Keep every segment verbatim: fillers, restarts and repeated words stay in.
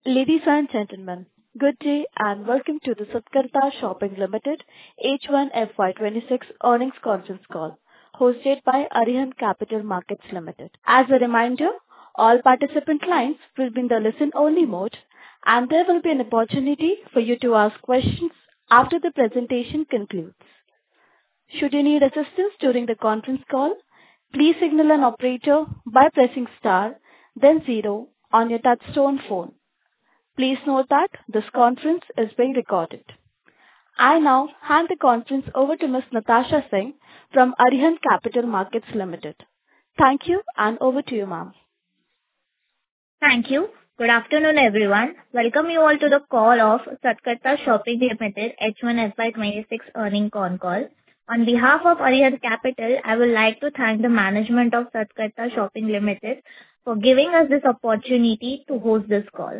Ladies and gentlemen, good day and welcome to the Satkarta Shopping Limited H one F Y twenty-six earnings conference call hosted by Arihant Capital Markets Limited. As a reminder, all participant lines will be in the listen-only mode, and there will be an opportunity for you to ask questions after the presentation concludes. Should you need assistance during the conference call, please signal an operator by pressing star, then zero on your touchtone phone. Please note that this conference is being recorded. I now hand the conference over to Miss Natasha Singh from Arihant Capital Markets Limited. Thank you, and over to you, ma'am. Thank you. Good afternoon, everyone. Welcome you all to the call of Satkarta Shopping Limited H one F Y twenty-six earnings con call. On behalf of Arihant Capital, I would like to thank the management of Satkarta Shopping Limited for giving us this opportunity to host this call.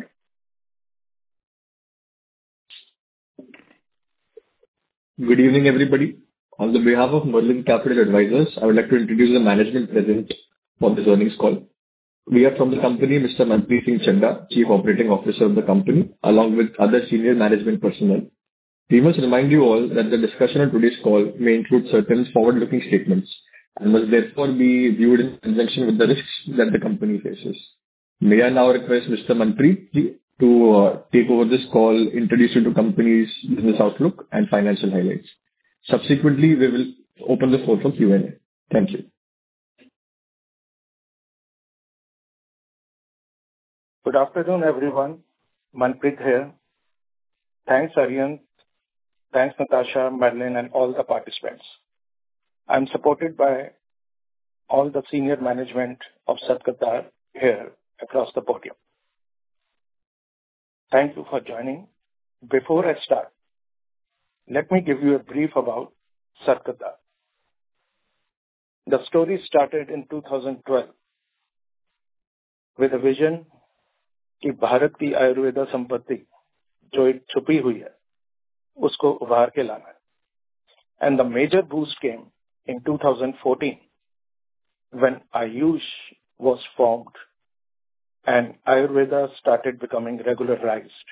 Good evening, everybody. On the behalf of Merlin Capital Advisors, I would like to introduce the management present for this earnings call. We have from the company Mister Manpreet Singh Chadha, Chief Operating Officer of the company, along with other senior management personnel. We must remind you all that the discussion on today's call may include certain forward-looking statements and must therefore be viewed in conjunction with the risks that the company faces. May I now request Mister Manpreet ji to uh, take over this call, introduce you to company's business outlook and financial highlights. Subsequently, we will open the floor for Q and A. Thank you. Good afternoon, everyone. Manpreet here. Thanks, Arihant. Thanks, Natasha, Merlin, and all the participants. I'm supported by all the senior management of Satkarta here across the podium. Thank you for joining. Before I start, let me give you a brief about Satkarta. The story started in two thousand twelve with a vision कि भारत की आयुर्वेदा संपत्ति जो एक छुपी हुई है उसको उभार के लाना है. And the major boost came in two thousand fourteen when Ayush was formed and Ayurveda started becoming regularized.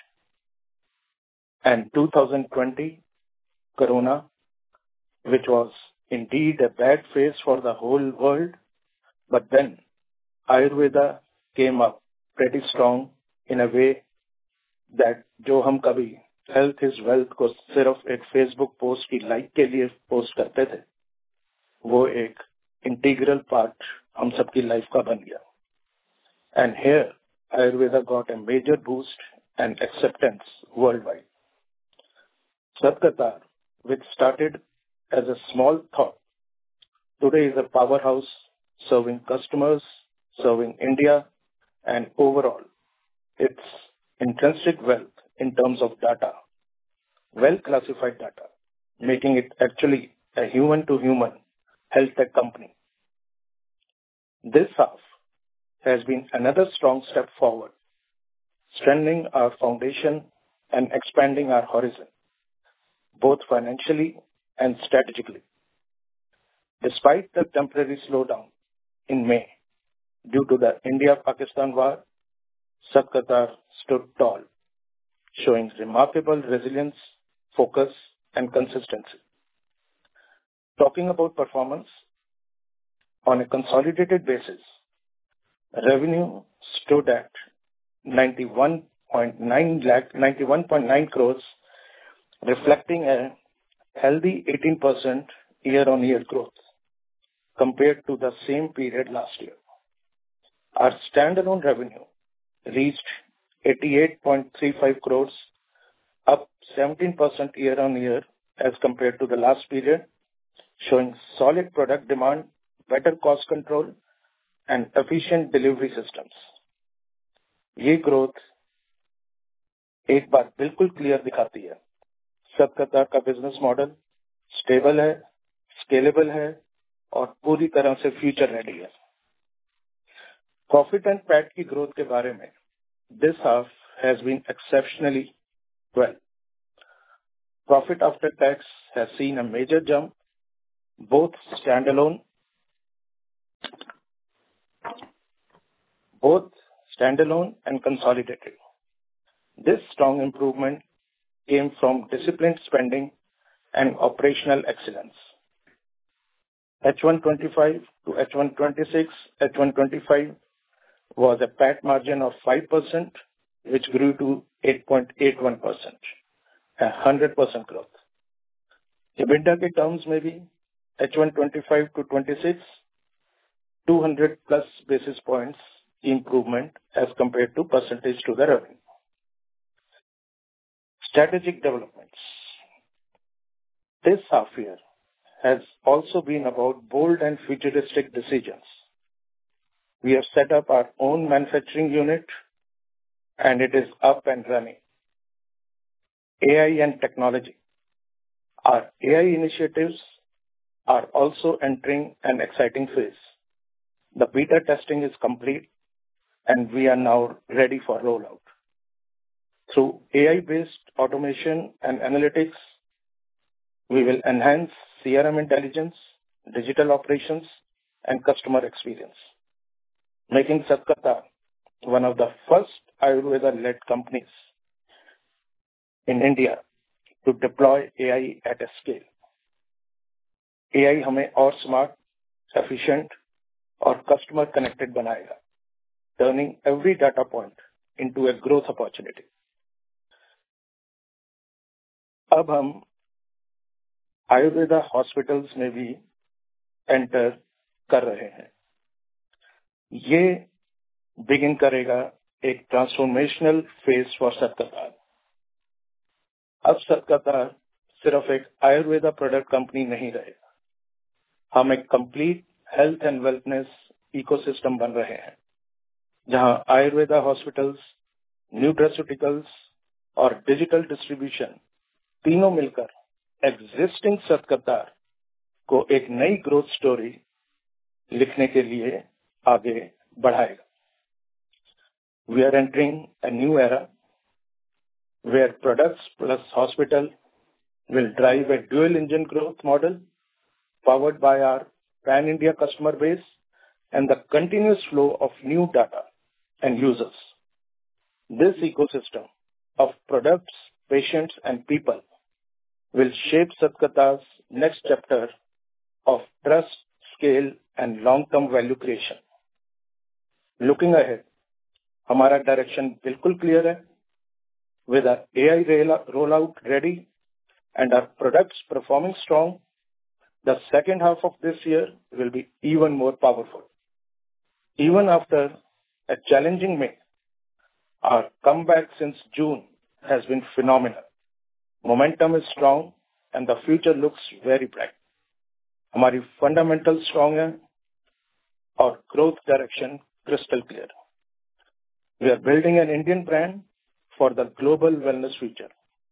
And two thousand twenty, Corona, which was indeed a bad phase for the whole world, but then Ayurveda came up pretty strong in a way that जो हम कभी health is wealth को सिर्फ एक Facebook post की like के लिए post करते थे, वो एक integral part हम सबकी life का बन गया. And here, Ayurveda got a major boost and acceptance worldwide. Satkarta, which started as a small thought, today is a powerhouse serving customers, serving India, and overall, its intrinsic wealth in terms of data, well-classified data, making it actually a human-to-human health tech company. This half has been another strong step forward, strengthening our foundation and expanding our horizon, both financially and strategically. Despite the temporary slowdown in May due to the India-Pakistan war, Satkarta stood tall, showing remarkable resilience, focus, and consistency. Talking about performance, on a consolidated basis, revenue stood at ninety-one point nine lakh, ninety-one point nine crores, reflecting a healthy eighteen percent year-on-year growth compared to the same period last year. Our standalone revenue reached eighty-eight point three five crores, up seventeen percent year-on-year as compared to the last period, showing solid product demand, better cost control, and efficient delivery systems. ये growth एक बात बिल्कुल clear दिखाती है, सतकर्ता का business model stable है, scalable है और पूरी तरह से फ्यूचर रेडी है. प्रॉफिट एंड पैट की ग्रोथ के बारे में, this half has been exceptionally well. Profit after tax has seen a major jump, both standalone, both standalone and consolidated. This strong improvement came from disciplined spending and operational excellence. H one twenty-five to H one twenty-six, H one twenty-five was a P A T margin of five percent, which grew to eight point eight one percent, a one hundred percent growth. EBITDA के terms में भी H one twenty-five to twenty-six, two hundred plus basis points improvement as compared to percentage to the revenue. Strategic developments. This half year has also been about bold and futuristic decisions. We have set up our own manufacturing unit, and it is up and running. A I and technology. Our A I initiatives are also entering an exciting phase. The beta testing is complete, and we are now ready for rollout. Through A I-based automation and analytics, we will enhance C R M intelligence, digital operations, and customer experience, making Satkata one of the first Ayurveda-led companies in India to deploy A I at a scale. A I हमें और smart, efficient, और customer connected बनाएगा, turning every data point into a growth opportunity. अब हम Ayurveda hospitals में भी enter कर रहे हैं. ये बिगिन करेगा एक ट्रांसफॉर्मेशनल फेज फॉर सतकता. अब सतकता सिर्फ एक आयुर्वेदा प्रोडक्ट कंपनी नहीं रहेगा. हम एक complete health and wellness ecosystem बन रहे हैं, जहां आयुर्वेदा हॉस्पिटल्स, न्यूट्रास्यूटिकल्स और डिजिटल डिस्ट्रीब्यूशन तीनों मिलकर एग्जिस्टिंग सतकता को एक नई ग्रोथ स्टोरी लिखने के लिए आगे बढ़ाएगा. We are entering a new era where products plus hospital will drive a dual engine growth model powered by our pan-India customer base and the continuous flow of new data and users. This ecosystem of products, patients, and people will shape Satkata's next chapter of trust, scale, and long-term value creation. Looking ahead, हमारा direction बिल्कुल clear है. With our A I rollout ready and our products performing strong, the second half of this year will be even more powerful. Even after a challenging May, our comeback since June has been phenomenal. Momentum is strong and the future looks very bright. हमारी fundamentals strong है और growth direction crystal clear. We are building an Indian brand for the global wellness future.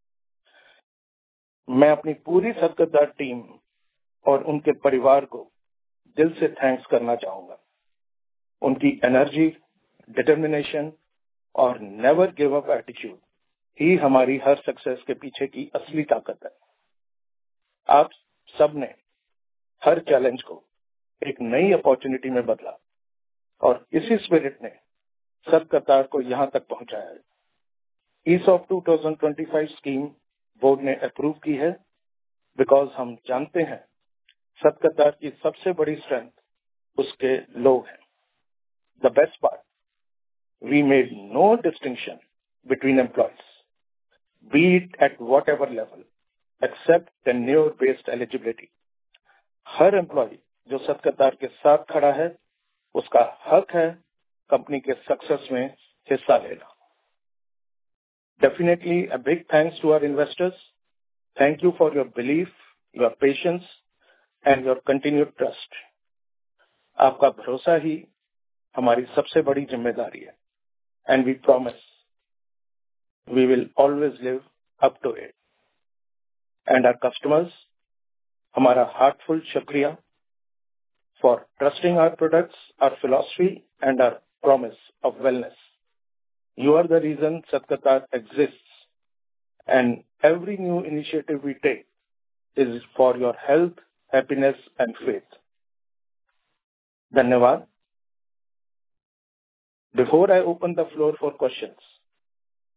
मैं अपनी पूरी सतकता team और उनके परिवार को दिल से थैंक्स करना चाहूंगा. उनकी एनर्जी, डिटर्मिनेशन और नेवर गिव अप एटीट्यूड ही हमारी हर सक्सेस के पीछे की असली ताकत है. आप सबने हर चैलेंज को एक नई अपॉर्चुनिटी में बदला और इसी स्पिरिट ने सतकता को यहां तक पहुंचाया है. ESOP twenty twenty-five scheme board ने अप्रूव की है बिकॉज हम जानते हैं सतकता की सबसे बड़ी स्ट्रेंथ उसके लोग हैं. The best part, we made no distinction between employees, be it at whatever level, except tenure based eligibility. हर एम्प्लॉय जो सतकता के साथ खड़ा है, उसका हक है कंपनी के सक्सेस में हिस्सा लेना. Definitely a big thanks to our investors. Thank you for your belief, your patience, and your continued trust. आपका भरोसा ही हमारी सबसे बड़ी जिम्मेदारी है. And we promise we will always live up to it. And our customers, हमारा heartful शुक्रिया for trusting our products, our philosophy, and our promise of wellness. You are the reason Satkata exists, and every new initiative we take is for your health, happiness, and faith. Dhanyavad. Before I open the floor for questions,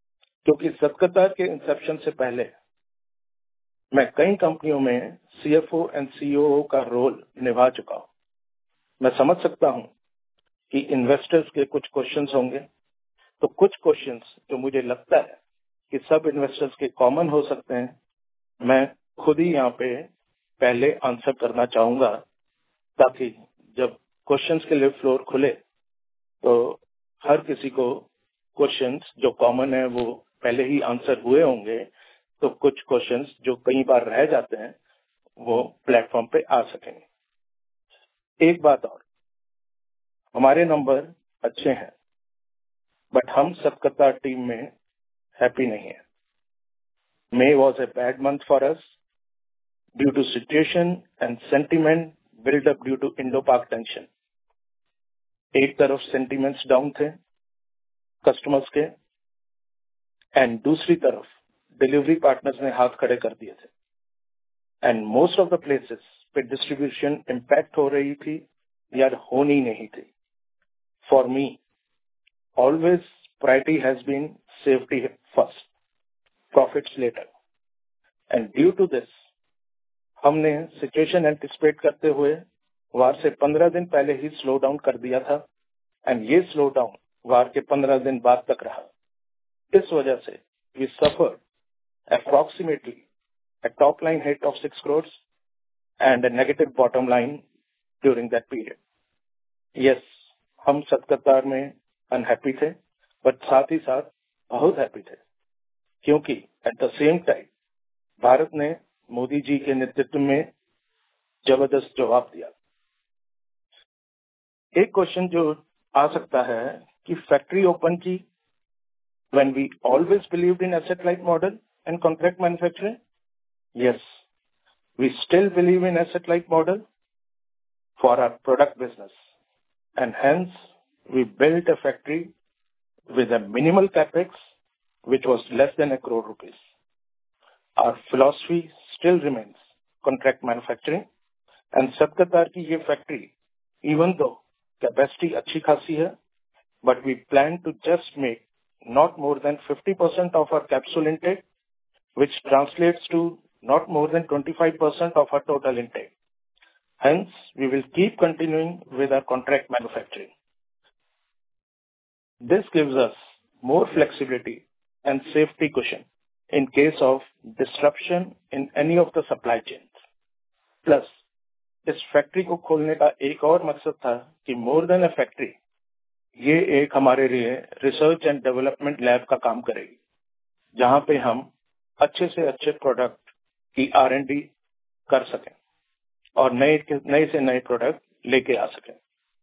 क्योंकि सतकता के Inception से पहले मैं कई कंपनियों में CFO and COO का role निभा चुका हूं। मैं समझ सकता हूं कि इन्वेस्टर्स के कुछ क्वेश्चंस होंगे, तो कुछ क्वेश्चंस जो मुझे लगता है कि सब इन्वेस्टर्स के कॉमन हो सकते हैं, मैं खुद ही यहाँ पे पहले आंसर करना चाहूंगा, ताकि जब क्वेश्चंस के लिए फ्लोर खुले तो हर किसी को क्वेश्चंस जो कॉमन है वो पहले ही आंसर हुए होंगे, तो कुछ क्वेश्चंस जो कई बार रह जाते हैं वो प्लेटफॉर्म पे आ सकेंगे। एक बात और, हमारे नंबर अच्छे हैं, बट हम सतकता टीम में हैप्पी नहीं है। May was a bad month for us due to situation and sentiment built up due to Indo-Pak tension. एक तरफ sentiments down थे customers के, and दूसरी तरफ delivery partners ने हाथ खड़े कर दिए थे, and most of the places पे distribution impact हो रही थी या होनी नहीं थी। For me, always priority has been safety first, profits later, and due to this हमने सिचुएशन एंटिसिपेट करते हुए वार से पंद्रह दिन पहले ही स्लो डाउन कर दिया था, एंड ये स्लो डाउन वार के पंद्रह दिन बाद तक रहा। इस वजह से we suffer approximately a top line hit of six crores and a negative bottom line during that period. Yes, हम सतकतार में अनहैप्पी थे, बट साथ ही साथ बहुत हैप्पी थे, क्योंकि at the same time Bharat ने मोदी जी के नेतृत्व में जबरदस्त जवाब दिया। एक क्वेश्चन जो आ सकता है कि फैक्ट्री ओपन की when we always believed in asset light model and contract manufacturing. Yes, we still believe in asset light model for our product business, and hence we built a factory with a minimal capex which was less than a crore rupees. Our philosophy still remains contract manufacturing, and Satkartar की ये factory even though capacity अच्छी खासी है, but we plan to just make not more than fifty percent of our capsule intake, which translates to not more than twenty-five percent of our total intake. Hence, we will keep continuing with our contract manufacturing. This gives us more flexibility and safety cushion in case of disruption in any of the supply chains. Plus, इस factory को खोलने का एक और मकसद था कि more than a factory, ये एक हमारे लिए रिसर्च एंड डेवलपमेंट लैब का काम करेगी, जहां पे हम अच्छे से अच्छे प्रोडक्ट की आर एंड डी कर सकें और नए नए से नए प्रोडक्ट लेके आ सकें।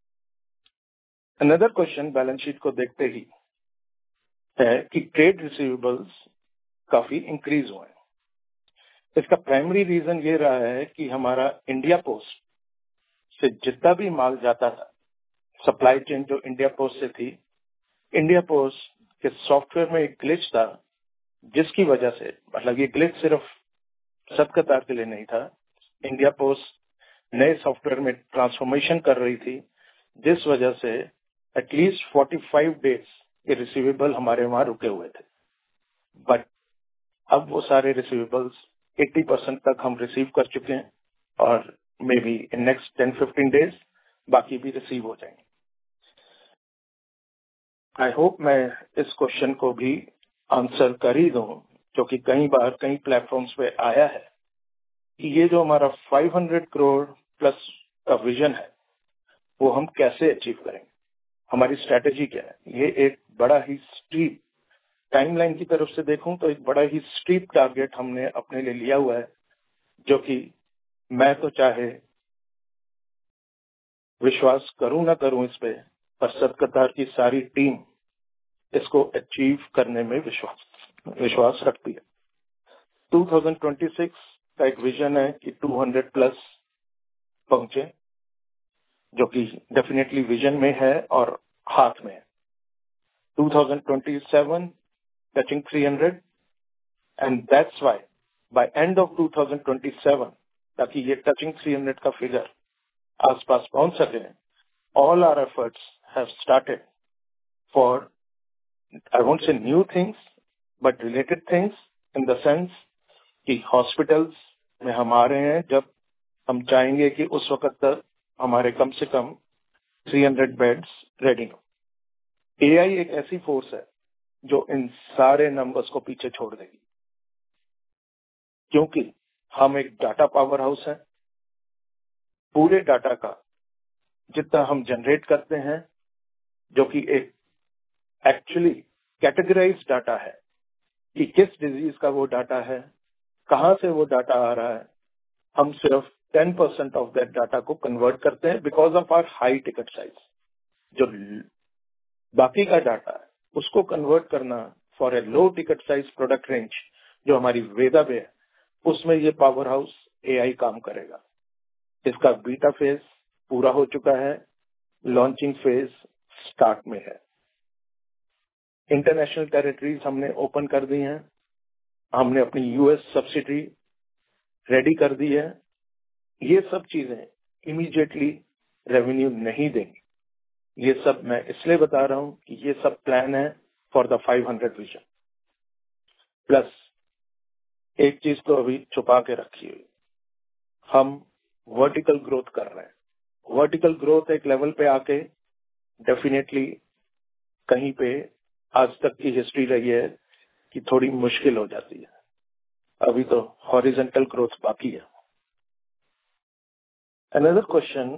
अनदर क्वेश्चन बैलेंस शीट को देखते ही है कि ट्रेड रिसीवेबल्स काफी इंक्रीज हुए हैं। इसका प्राइमरी रीजन ये रहा है कि हमारा इंडिया पोस्ट से जितना भी माल जाता था, सप्लाई चेन जो इंडिया पोस्ट से थी, इंडिया पोस्ट के सॉफ्टवेयर में एक ग्लिच था, जिसकी वजह से, मतलब ये ग्लिच सिर्फ सतकतार के लिए नहीं था, इंडिया पोस्ट नए सॉफ्टवेयर में ट्रांसफॉर्मेशन कर रही थी, जिस वजह से एटलीस्ट पैंतालीस डेज के रिसीवेबल हमारे वहां रुके हुए थे। बट अब वो सारे रिसीवेबल्स अस्सी परसेंट तक हम रिसीव कर चुके हैं, और maybe in next ten fifteen days बाकी भी रिसीव हो जाएंगे। आई होप मैं इस क्वेश्चन को भी आंसर कर ही दूं, क्योंकि कई बार कई प्लेटफॉर्म्स पे आया है कि ये जो हमारा पाँच सौ करोड़ प्लस का विजन है वो हम कैसे अचीव करेंगे, हमारी स्ट्रेटेजी क्या है। ये एक बड़ा ही स्टीप टाइमलाइन की तरफ से देखूं तो एक बड़ा ही स्टीप टारगेट हमने अपने लिए लिया हुआ है, जो कि मैं तो चाहे विश्वास करूं ना करूं इस पे, पर सतकतार की सारी टीम इसको अचीव करने में विश्वास विश्वास रखती है। दो हज़ार छब्बीस का एक विजन है कि दो सौ प्लस पहुंचे, जो कि डेफिनेटली विजन में है और हाथ में है। दो हज़ार सत्ताईस टचिंग तीन सौ, and that's why by end of दो हज़ार सत्ताईस, ताकि ये टचिंग तीन सौ का फिगर आसपास पहुंच सके, all our efforts have started for, I won't say new things, but related things in the sense कि हॉस्पिटल्स में हम आ रहे हैं जब हम चाहेंगे कि उस वक्त तक हमारे कम से कम तीन सौ बेड्स रेडी हो। एआई एक ऐसी फोर्स है जो इन सारे नंबर्स को पीछे छोड़ देगी, क्योंकि हम एक डाटा पावर हाउस है। पूरे डाटा का जितना हम जनरेट करते हैं, जो कि एक एक्चुअली कैटेगराइज डाटा है कि किस डिजीज का वो डाटा है, कहां से वो डाटा आ रहा है, हम सिर्फ ten percent of that data को कन्वर्ट करते हैं because of our high ticket size. जो बाकी का डाटा है उसको कन्वर्ट करना for a low ticket size product range जो हमारी वेदा पे है, उसमें ये पावर हाउस एआई काम करेगा। इसका बीटा फेज पूरा हो चुका है, लॉन्चिंग फेज स्टार्ट में है। इंटरनेशनल टेरिटरीज हमने ओपन कर दी हैं, हमने अपनी यूएस सब्सिडरी रेडी कर दी है। ये सब चीजें इमीडिएटली रेवेन्यू नहीं देंगी। ये सब मैं इसलिए बता रहा हूं कि ये सब प्लान है for the five hundred vision. Plus एक चीज तो अभी छुपा के रखी हुई, हम वर्टिकल ग्रोथ कर रहे हैं। वर्टिकल ग्रोथ एक लेवल पे आके डेफिनेटली कहीं पे आज तक की हिस्ट्री रही है कि थोड़ी मुश्किल हो जाती है। अभी तो हॉरिजॉन्टल ग्रोथ बाकी है। अनदर क्वेश्चन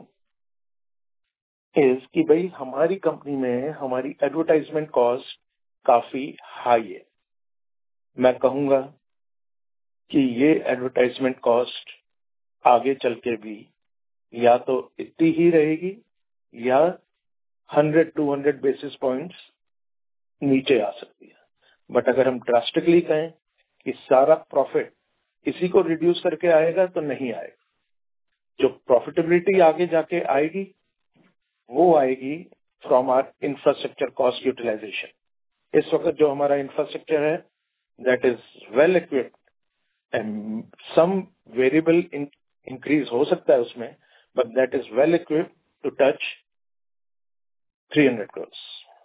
इज कि भाई हमारी कंपनी में हमारी एडवर्टाइजमेंट कॉस्ट काफी हाई है। मैं कहूंगा कि ये एडवर्टाइजमेंट कॉस्ट आगे चल के भी या तो इतनी ही रहेगी या hundred to hundred basis points नीचे आ सकती है। बट अगर हम ड्रास्टिकली कहें कि सारा प्रॉफिट इसी को रिड्यूस करके आएगा तो नहीं आएगा। जो प्रॉफिटेबिलिटी आगे जाके आएगी वो आएगी from our infrastructure cost utilization. इस वक्त जो हमारा इंफ्रास्ट्रक्चर है that is well equipped and some variable increase हो सकता है उसमें, but that is well equipped to touch three hundred crore.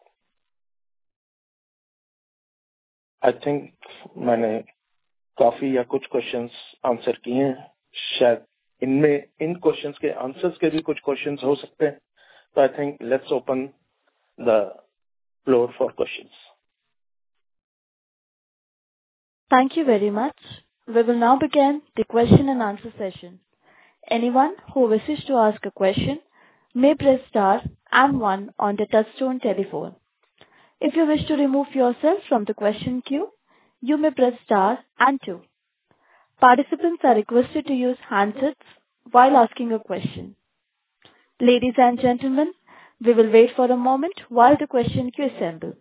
I think मैंने काफी या कुछ क्वेश्चंस आंसर किए हैं। शायद इनमें इन क्वेश्चंस के आंसर्स के भी कुछ क्वेश्चंस हो सकते हैं। तो I think let's open the floor for questions. Thank you very much. We will now begin the question and answer session. Anyone who wishes to ask a question may press star and one on the touchtone telephone. If you wish to remove yourself from the question queue, you may press star and two. Participants are requested to use handsets while asking a question. Ladies and gentlemen, we will wait for a moment while the question queue assembles.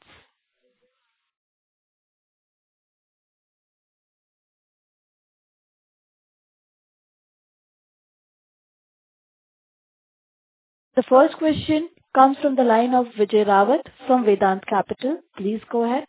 The first question comes from the line of Vijay Rawat from Vedant Capital. Please go ahead.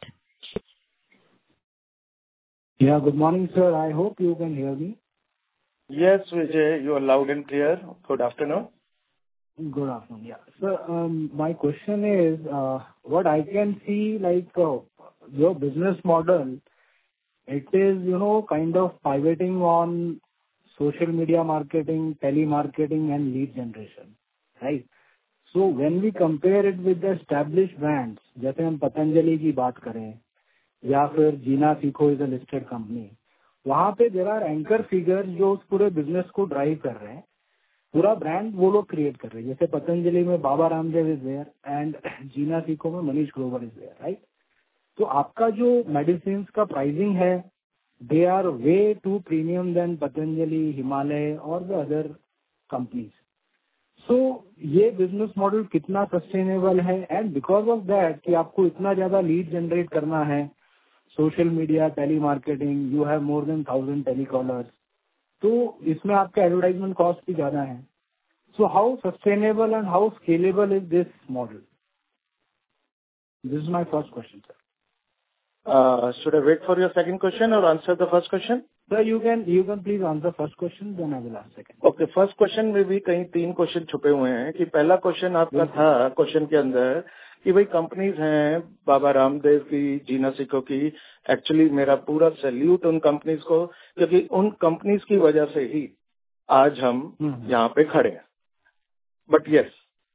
Yeah, good morning, sir. I hope you can hear me. Yes, Vijay, you are loud and clear. Good afternoon. Good afternoon. Yeah. Sir, um, my question is, uh, what I can see, like, uh, your business model, it is, you know, kind of pivoting on social media marketing, telemarketing, and lead generation, right? So when we compare it with the established brands, जैसे हम पतंजलि की बात करें या फिर जीना सीखो is a listed company, वहाँ पे देयर आर एंकर फिगर्स जो उस पूरे बिजनेस को ड्राइव कर रहे हैं। पूरा ब्रांड वो लोग क्रिएट कर रहे हैं। जैसे पतंजलि में Baba Ramdev is there and Jeena Sikho में Manish Grover is there, right? तो आपका जो मेडिसिन का प्राइसिंग है, they are way too premium than Patanjali, Himalaya और द अदर कंपनीज। सो ये बिजनेस मॉडल कितना सस्टेनेबल है? एंड बिकॉज ऑफ दैट कि आपको इतना ज्यादा लीड जनरेट करना है, social media, telemarketing, you have more than thousand telecallers, तो इसमें आपका एडवर्टाइजमेंट कॉस्ट भी ज्यादा है। So how sustainable and how scalable is this model? This is my first question, sir. Uh, should I wait for your second question or answer the first question? Sir, you can you can please answer first question, then I will ask second. Okay, first question में भी कहीं तीन question छुपे हुए हैं कि पहला question आपका था क्वेश्चन के अंदर कि भाई कंपनीज हैं बाबा रामदेव की, जीना सिको की, एक्चुअली मेरा पूरा सैल्यूट उन कंपनीज को, क्योंकि उन कंपनीज की वजह से ही आज हम यहाँ पे खड़े हैं। बट यस,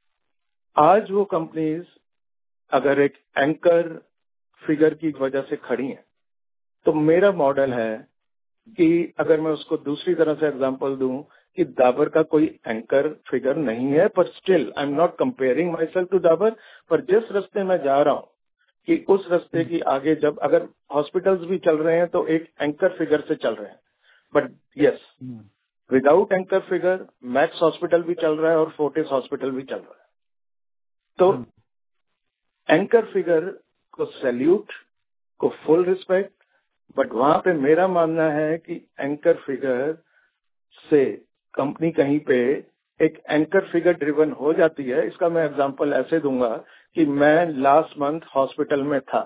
आज वो कंपनीज अगर एक एंकर फिगर की वजह से खड़ी हैं, तो मेरा मॉडल है कि अगर मैं उसको दूसरी तरह से एग्जांपल दूं कि डाबर का कोई एंकर फिगर नहीं है, पर still I am not comparing myself to Dabur, पर जिस रास्ते में जा रहा हूं कि उस रास्ते की आगे जब अगर हॉस्पिटल्स भी चल रहे हैं तो एक एंकर फिगर से चल रहे हैं। But yes, without anchor figure Max hospital भी चल रहा है और फोर्टिस हॉस्पिटल भी चल रहा है। तो एंकर फिगर को सैल्यूट, को फुल रिस्पेक्ट, बट वहां पे मेरा मानना है कि एंकर फिगर से कंपनी कहीं पे एक एंकर फिगर ड्रिवन हो जाती है। इसका मैं एग्जांपल ऐसे दूंगा कि मैं लास्ट मंथ हॉस्पिटल में था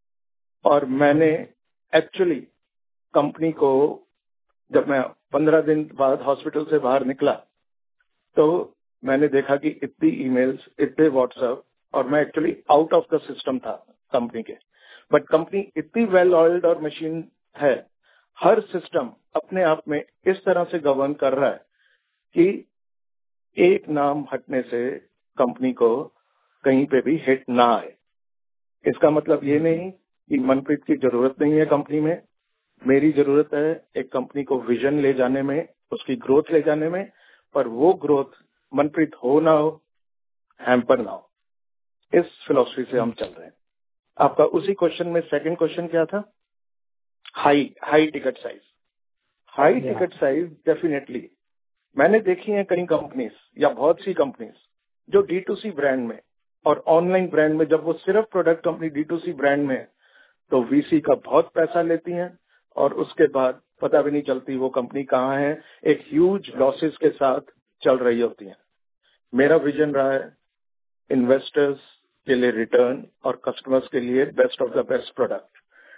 और मैंने एक्चुअली कंपनी को, जब मैं पंद्रह दिन बाद हॉस्पिटल से बाहर निकला तो मैंने देखा कि इतनी ईमेल्स, इतने व्हाट्सएप, और मैं actually out of the system था कंपनी के। बट कंपनी इतनी वेल ऑयल्ड और मशीन है, हर सिस्टम अपने आप में इस तरह से गवर्न कर रहा है कि एक नाम हटने से कंपनी को कहीं पे भी हिट ना आए। इसका मतलब ये नहीं कि मनप्रीत की जरूरत नहीं है कंपनी में, मेरी जरूरत है एक कंपनी को विजन ले जाने में, उसकी ग्रोथ ले जाने में, पर वो ग्रोथ मनप्रीत हो ना हो, हैम्पर ना हो। इस फिलॉसफी से हम चल रहे हैं। आपका उसी क्वेश्चन में सेकंड क्वेश्चन क्या था? High high ticket size. High ticket size definitely मैंने देखी है कई कंपनीज या बहुत सी कंपनीज जो डी टू सी ब्रांड में और ऑनलाइन ब्रांड में, जब वो सिर्फ product company D to C brand में है तो वीसी का बहुत पैसा लेती हैं और उसके बाद पता भी नहीं चलती वो कंपनी कहाँ है, एक ह्यूज लॉसेस के साथ चल रही होती है। मेरा विजन रहा है इन्वेस्टर्स के लिए रिटर्न और कस्टमर्स के लिए best of the best product.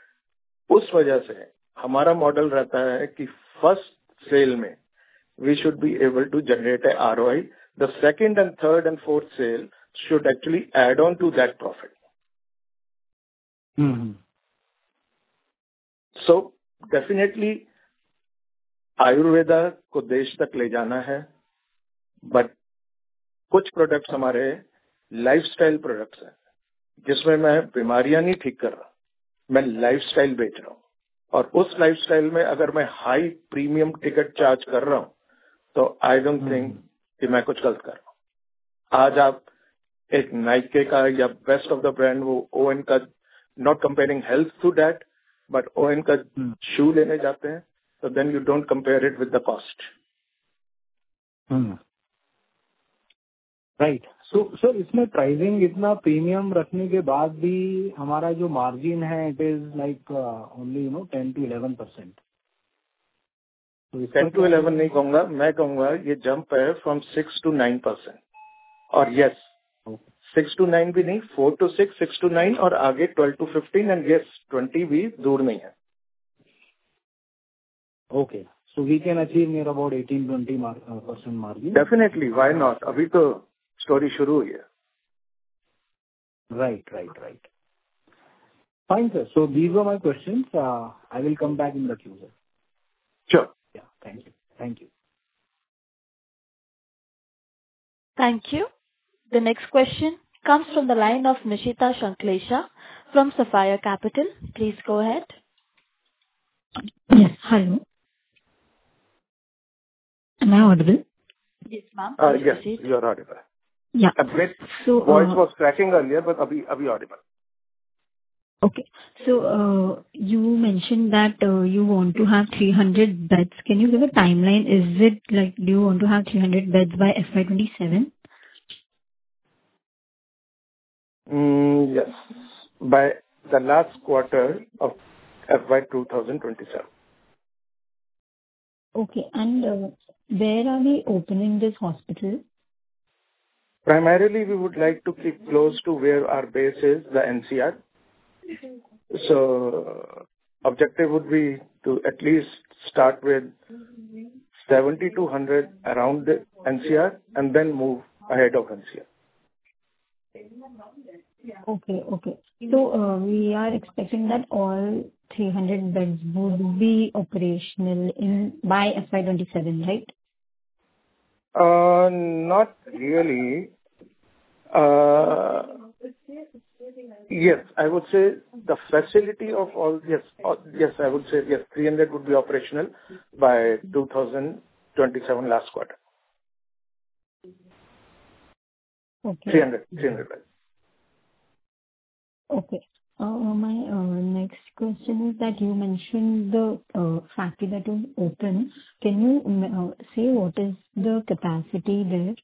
उस वजह से हमारा मॉडल रहता है कि फर्स्ट सेल में we should be able to generate a R O I. The second and third and fourth sale should actually add on to that profit. Mm-hmm. So definitely Ayurveda को देश तक ले जाना है, बट कुछ प्रोडक्ट्स हमारे lifestyle products हैं जिसमें मैं बीमारियां नहीं ठीक कर रहा, मैं लाइफस्टाइल बेच रहा हूँ, और उस लाइफस्टाइल में अगर मैं हाई प्रीमियम टिकट चार्ज कर रहा हूँ तो आई डोंट थिंक कि मैं कुछ गलत कर रहा हूँ। आज आप एक नाइके का या बेस्ट ऑफ द ब्रांड, वो ओएन का, not comparing health to that, but On का शू लेने जाते हैं तो then you don't compare it with the cost. Right. So sir इसमें प्राइसिंग इतना प्रीमियम रखने के बाद भी हमारा जो मार्जिन है it is like only you know ten to eleven percent. Ten to eleven नहीं कहूंगा, मैं कहूंगा ये जंप है from six to nine percent. और यस, सिक्स टू नाइन भी नहीं, four to six, six to nine, और आगे twelve to fifteen, and yes twenty भी दूर नहीं है। Okay, so we can achieve near about eighteen twenty percent margin. Definitely, why not, अभी तो स्टोरी शुरू हुई है। Right right right fine sir, so these were my questions. I will come back in the queue sir. Sure. Yeah, thank you. Thank you. Thank you. The next question comes from the line of Nishita Shanklesha from Sapphire Capital. Please go ahead. Yes, hello. Am I audible? Yes, ma'am. Uh, Please yes, proceed. you are audible. Yeah. A bit So, voice uh, was cracking earlier, but abhi abhi audible. okay. So, uh, you mentioned that uh, you want to have three hundred beds. Can you give a timeline? Is it like, do you want to have three hundred beds by F Y twenty-seven? Mm, yes, by the last quarter of F Y twenty twenty-seven. Okay. And uh, where are we opening this hospital? Primarily, we would like to keep close to where our base is, the N C R. So, objective would be to at least start with seventy to one hundred around the N C R and then move ahead of N C R. Okay. Okay. So, uh, we are expecting that all three hundred beds would be operational in by F Y twenty-seven, right? Uh, Not really. Uh, Yes, I would say the facility of all, yes, uh, yes, I would say, yes, three hundred would be operational by two thousand twenty-seven last quarter. Okay. three hundred, three hundred beds. Okay. Uh, My uh, next question is that you mentioned the uh, factory that will open. Can you mm, uh, say what is the capacity there?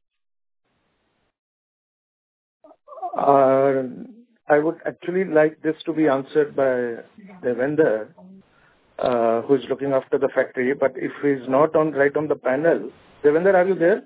Uh, I would actually like this to be answered by the vendor, uh, who is looking after the factory, but if he's not on, right on the panel. The vendor, are you there?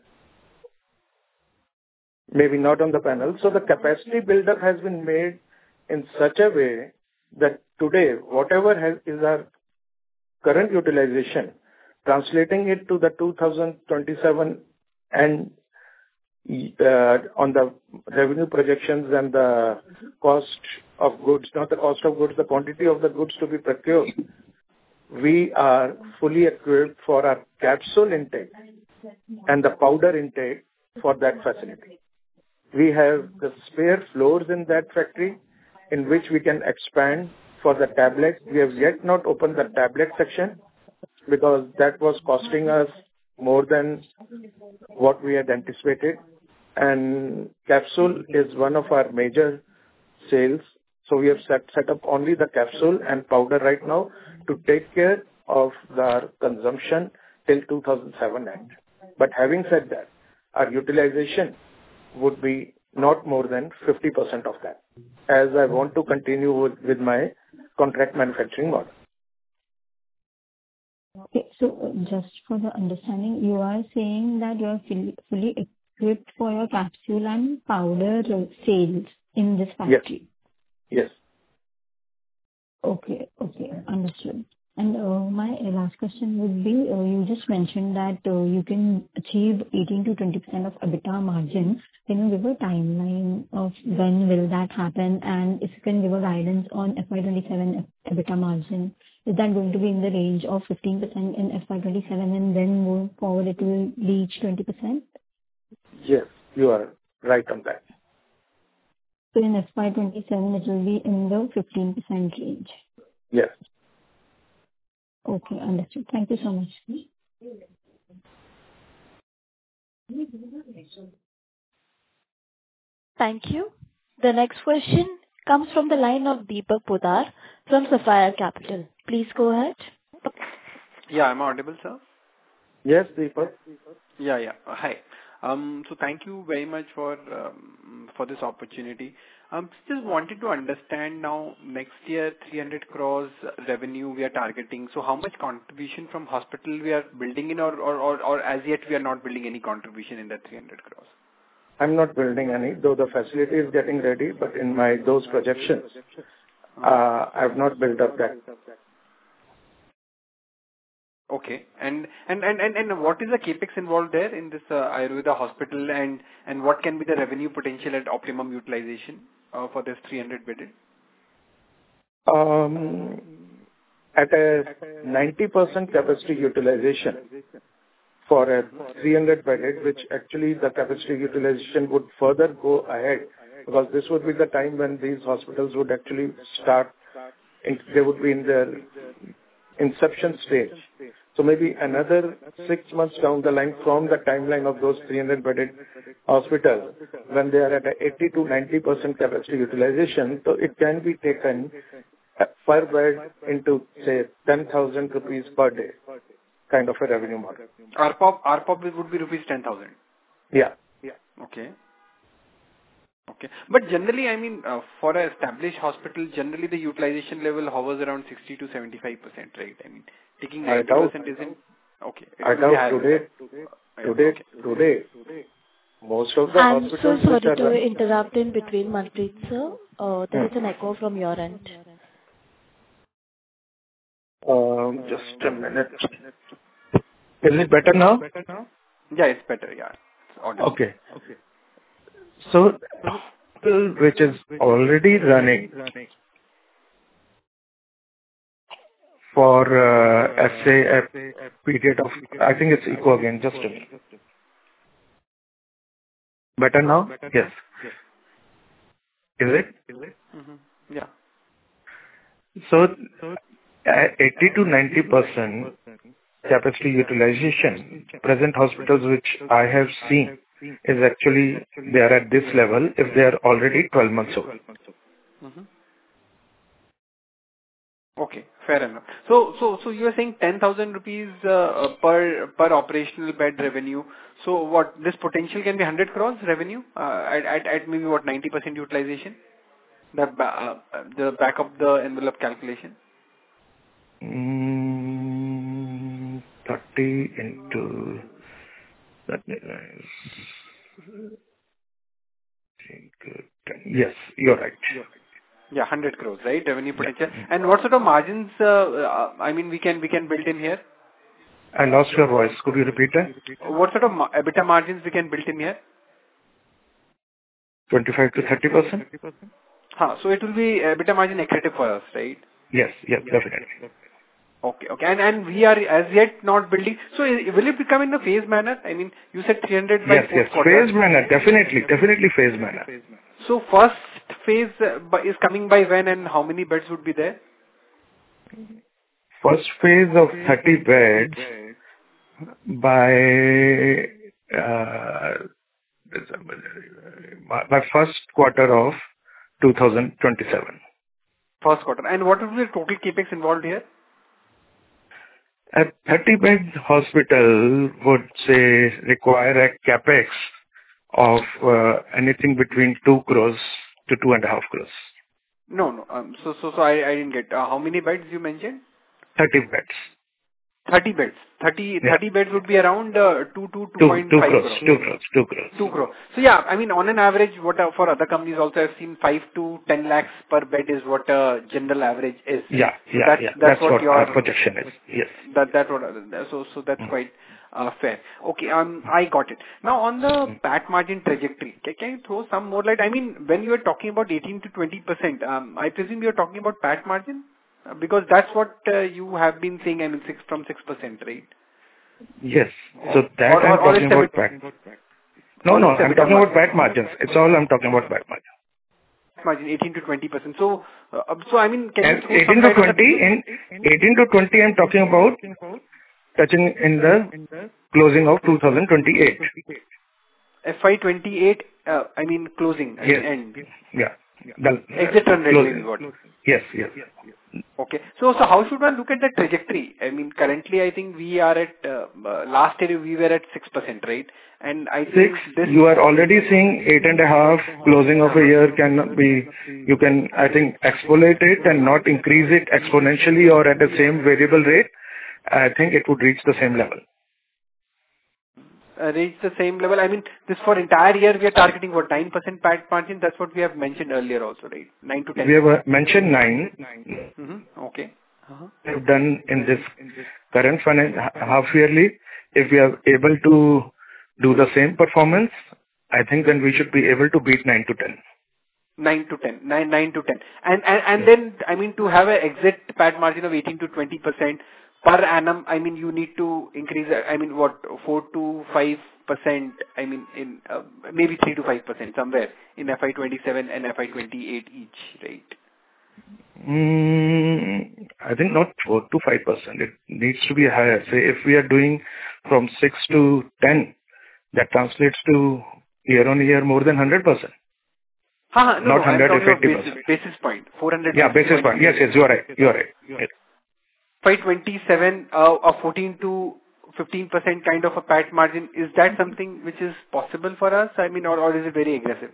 Maybe not on the panel. So the capacity buildup has been made in such a way that today, whatever has, is our current utilization, translating it to the two thousand twenty-seven and uh, on the revenue projections and the cost of goods, not the cost of goods, the quantity of the goods to be procured, we are fully equipped for our capsule intake and the powder intake for that facility. We have the spare floors in that factory in which we can expand for the tablets. We have yet not opened the tablet section because that was costing us more than what we had anticipated. And capsule is one of our major sales. So we have set, set up only the capsule and powder right now to take care of the consumption till two thousand seven end. But having said that, our utilization would be not more than fifty percent of that, as I want to continue with, with my contract manufacturing model. Okay. So uh, just for the understanding, you are saying that you are fully, fully equipped for your capsule and powder uh, sales in this Yes. factory. Yes. Okay. Okay. Understood. And uh, my last question would be, uh, you just mentioned that uh, you can achieve eighteen to twenty percent of EBITDA margin. Can you give a timeline of when will that happen? And if you can give a guidance on F Y twenty-seven EBITDA margin, is that going to be in the range of fifteen percent in F Y twenty-seven, and then moving forward it will reach twenty percent? Yes, you are right on that. So in F Y twenty-seven, it will be in the fifteen percent range. Yes. Okay, understood. Thank you so much. Thank you. The next question comes from the line of Deepak Podar from Sapphire Capital. Please go ahead. Yeah, I'm audible, sir? Yes, Deepak. Yeah, yeah. Uh, Hi. Um, So thank you very much for um, for this opportunity. Um, Just wanted to understand now, next year, three hundred crores revenue we are targeting. So how much contribution from hospital we are building in, or or or or as yet we are not building any contribution in that three hundred crores? I'm not building any, though the facility is getting ready, but in my those projections, uh, I've not built up that. Okay. And and and and and what is the CapEx involved there in this uh, Ayurveda hospital, and and what can be the revenue potential at optimum utilization uh, for this three hundred bedded? Um, at a ninety percent capacity utilization for a three hundred bedded, which actually the capacity utilization would further go ahead, because this would be the time when these hospitals would actually start, in, they would be in their inception stage. So maybe another six months down the line from the timeline of those three hundred bedded hospitals, when they are at a eighty to ninety percent capacity utilization, so it can be taken per bed into, say, ten thousand rupees per day kind of a revenue model. R P O P, R P O P would be rupees ten thousand. Yeah. Okay. Okay. But generally, I mean, uh, for an established hospital, generally the utilization level hovers around sixty to seventy-five percent, right? I mean, taking I ninety percent isn't... Okay. It I will be doubt higher. today, Yeah, today, okay. today, most of the I'm so hospitals sorry which are to run- interrupt in between, Manpreet sir. Uh, There is an echo from your end. Um, just a minute. Is it better now? Yeah, it's better. Yeah. It's audible. Okay. So hospital which is already running for, uh, let's say, a period of, I think it's echo again, just a minute. Better now? Yes. Is it? Mm-hmm. Yeah. So, uh, eighty to ninety percent capacity utilization, present hospitals which I have seen is actually they are at this level if they are already twelve months old. Mm-hmm. Okay, fair enough. So, so, so you are saying ten thousand rupees uh, uh, per per operational bed revenue. So, what this potential can be one hundred crores revenue uh, at, at at maybe what ninety percent utilization. The ba- uh, the back of the envelope calculation. Mm, thirty into that is yes, you're right. Yeah, one hundred crores, right? Revenue potential. Yeah. And what sort of margins? Uh, uh, I mean, we can we can build in here. I lost your voice. Could you repeat that? What sort of ma- EBITDA margins we can build in here? twenty-five to thirty percent? Huh, so it will be EBITDA margin accretive for us, right? Yes, yes, definitely. Okay, okay. And and we are as yet not building. So i- will it become in a phase manner? I mean, you said three hundred by Yes, fourth yes. quarter. Phase manner, definitely, definitely phase manner. So first phase uh, by- is coming by when, and how many beds would be there? First phase of thirty beds by uh, December, by by first quarter of two thousand twenty-seven. First quarter. And what will be the total capex involved here? A thirty-bed hospital would say require a capex of uh, anything between two crores to two and a half crores. No, no. Um, so so so I I didn't get. Uh, how many beds you mentioned? thirty beds. thirty beds. thirty, Yeah. thirty beds would be around uh, two to Two, two point two five crores, crores. two crores, two crores. two crore. So yeah, I mean, on an average, what uh, for other companies also I've seen five to ten lakhs per bed is what a general average is. Yeah, So yeah, that's, yeah. that's That's what what your our projection is. Yes. that that what uh, so so that's Mm. quite uh, fair. Okay, um, I got it. Now on the P A T margin trajectory, can, can you throw some more light? I mean, when you were talking about eighteen to twenty percent, um, I presume you're talking about P A T margin uh, because that's what uh, you have been saying. I mean, six from six percent, right? Yes. So that Or- I'm or- or talking it's about a P A bit- T. No, or no, it's a I'm bit of talking about margin. P A T margins. It's all I'm talking about P A T margin. Margin eighteen to twenty percent. So, uh, so I mean, can you And throw some eighteen to light on the twenty, in eighteen to twenty, I'm talking about touching in the closing of two thousand twenty-eight. F Y twenty-eight, uh, I mean, closing, I mean, Yes. end. Yeah. The Exit run rate closing. maybe what? Yes, yes. Okay. So, so how should one look at the trajectory? I mean, currently, I think we are at, uh, uh, last year we were at six percent, right? And I Six, think this... you are already seeing eight and a half. Closing of a year can be, you can, I think, extrapolate it and not increase it exponentially or at the same variable rate. I think it would reach the same level. Uh, reach the same level. I mean, this for entire year we are targeting what, nine percent P A T margin? That's what we have mentioned earlier also, right? nine to ten. We have uh, mentioned nine. Mm-hmm. Okay. Uh-huh. We have done in this current finan- half yearly. If we are able to do the same performance, I think then we should be able to beat nine to ten. nine to ten. nine, nine to ten. And, and, and then, I mean, to have a exit P A T margin of eighteen to twenty percent per annum, I mean, you need to increase, uh, I mean, what, four to five percent, I mean, in, uh, maybe three to five percent somewhere in F Y twenty-seven and F Y twenty-eight each, right? Mm, I think not four to five percent. It needs to be higher. Say, if we are doing from six to ten, that translates to year-on-year more than one hundred percent. Ha, ha, no, Not no, I'm one hundred, talking about fifty basis, percent. basis point, four hundred Yeah, basis point. Yes, yes, you are right. You are right. Yes. F Y twenty-seven, uh, a fourteen to fifteen percent kind of a P A T margin, is that something which is possible for us? I mean, or, or is it very aggressive?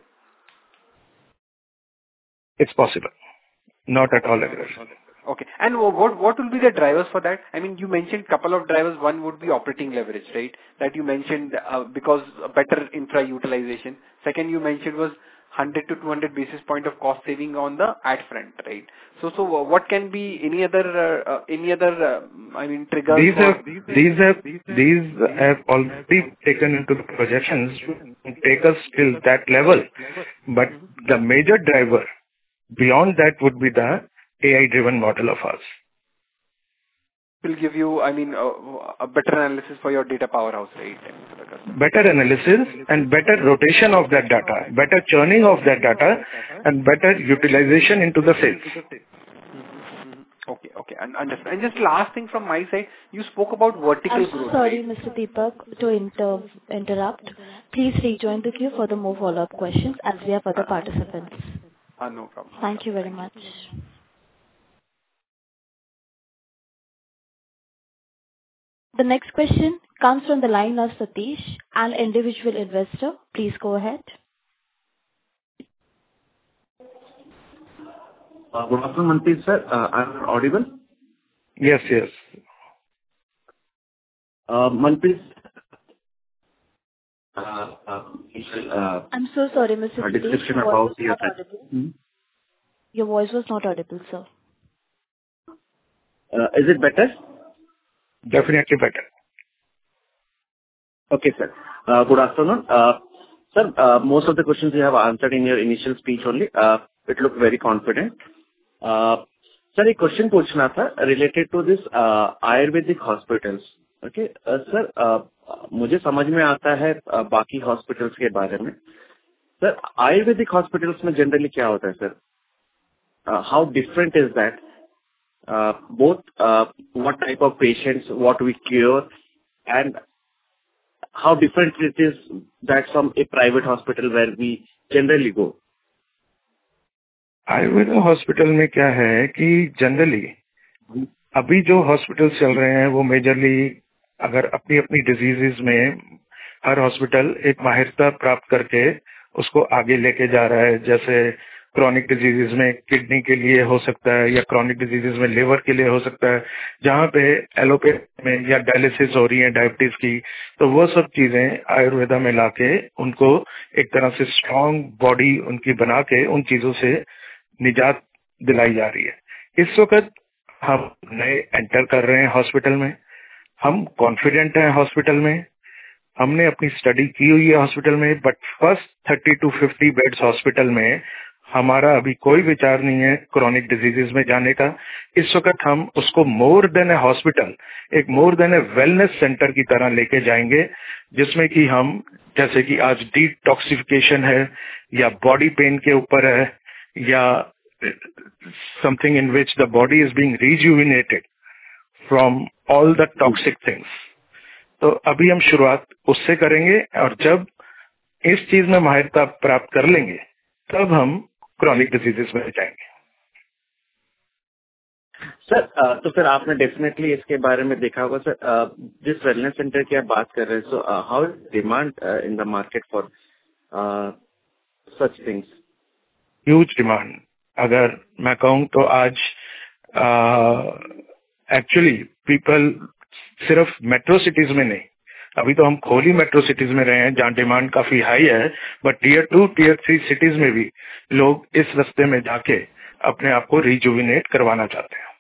It's possible. Not at all aggressive. Okay. And wh- what what will be the drivers for that? I mean, you mentioned couple of drivers. One would be operating leverage, right? That you mentioned uh, because better infra utilization. Second, you mentioned was one hundred to two hundred basis point of cost saving on the ad front, right? So, so what can be any other, uh, uh, any other, uh, I mean, triggers? These have, these have, these have already taken into the projections to take us till that level. But the major driver beyond that would be the A I-driven model of ours. Will give you, I mean, uh, a better analysis for your data powerhouse, right? Better analysis and better rotation of that data, better churning of that data, and better utilization into the sales. Mm-hmm. Okay, okay, and understand. And just last thing from my side, you spoke about vertical I'm growth. so sorry, Mister Deepak, to inter- interrupt. Please rejoin the queue for the more follow-up questions as we have other participants. Uh, no problem. Thank you very much. The next question comes from the line of Satish, an individual investor. Please go ahead. Uh, good afternoon, Manpreet sir. Uh, I'm audible? Yes, yes. Uh, Manpreet, uh, uh, uh, I'm so sorry, Mister a Satish. description Your about voice was your not audible. Hmm? Your voice was not audible, sir. Uh, is it better? Definitely better. Okay, sir. Uh, good afternoon. Uh, sir, uh, most of the questions you have answered in your initial speech only. Uh, it looked very confident. Uh, sir, a question पूछना था related to this uh, Ayurvedic hospitals. Okay, uh, sir, uh, मुझे समझ में आता है uh, बाकी hospitals के बारे में. Sir, Ayurvedic hospitals में generally क्या होता है, sir? Uh, how different is that? Uh, both uh, what type of patients, what we cure, and how different it is that from a private hospital where we generally go. Ayurveda hospital में क्या है कि generally अभी जो hospital चल रहे हैं वो मेजरली अगर अपनी अपनी डिजीजेस में हर हॉस्पिटल एक माहिरता प्राप्त करके उसको आगे लेके जा रहा है. जैसे क्रॉनिक डिजीजेस में किडनी के लिए हो सकता है या क्रॉनिक डिजीजेस में लिवर के लिए हो सकता है, जहाँ पे एलोपैथी में या डायलिसिस हो रही है डायबिटीज की, तो वो सब चीजें आयुर्वेदा में लाके उनको एक तरह से स्ट्रांग बॉडी उनकी बना के उन चीजों से निजात दिलाई जा रही है. इस वक्त हम नए एंटर कर रहे हैं हॉस्पिटल में, हम कॉन्फिडेंट हैं हॉस्पिटल में, हमने अपनी स्टडी की हुई है हॉस्पिटल में, but first thirty to fifty beds hospital में हमारा अभी कोई विचार नहीं है क्रॉनिक डिजीजेस में जाने का. इस वक्त हम उसको मोर देन ए हॉस्पिटल, एक more than a wellness centre की तरह लेके जाएंगे, जिसमें कि हम जैसे कि आज डिटॉक्सिफिकेशन है या बॉडी पेन के ऊपर है या something in which the body is being rejuvenated from all the toxic things. तो अभी हम शुरुआत उससे करेंगे और जब इस चीज में माहिरता प्राप्त कर लेंगे तब हम क्रॉनिक डिजीजेस में जाएंगे. सर, तो फिर आपने डेफिनेटली इसके बारे में देखा होगा सर. जिस वेलनेस सेंटर की आप बात कर रहे हैं, so how is demand in the market for such things? Huge demand. अगर मैं कहूँ तो आज एक्चुअली पीपल सिर्फ मेट्रो सिटीज में नहीं, अभी तो हम खोली मेट्रो सिटीज में रहे हैं जहाँ डिमांड काफी हाई है, but tier two tier three cities में भी लोग इस रास्ते में जाके अपने आप को रिजुविनेट करवाना चाहते हैं.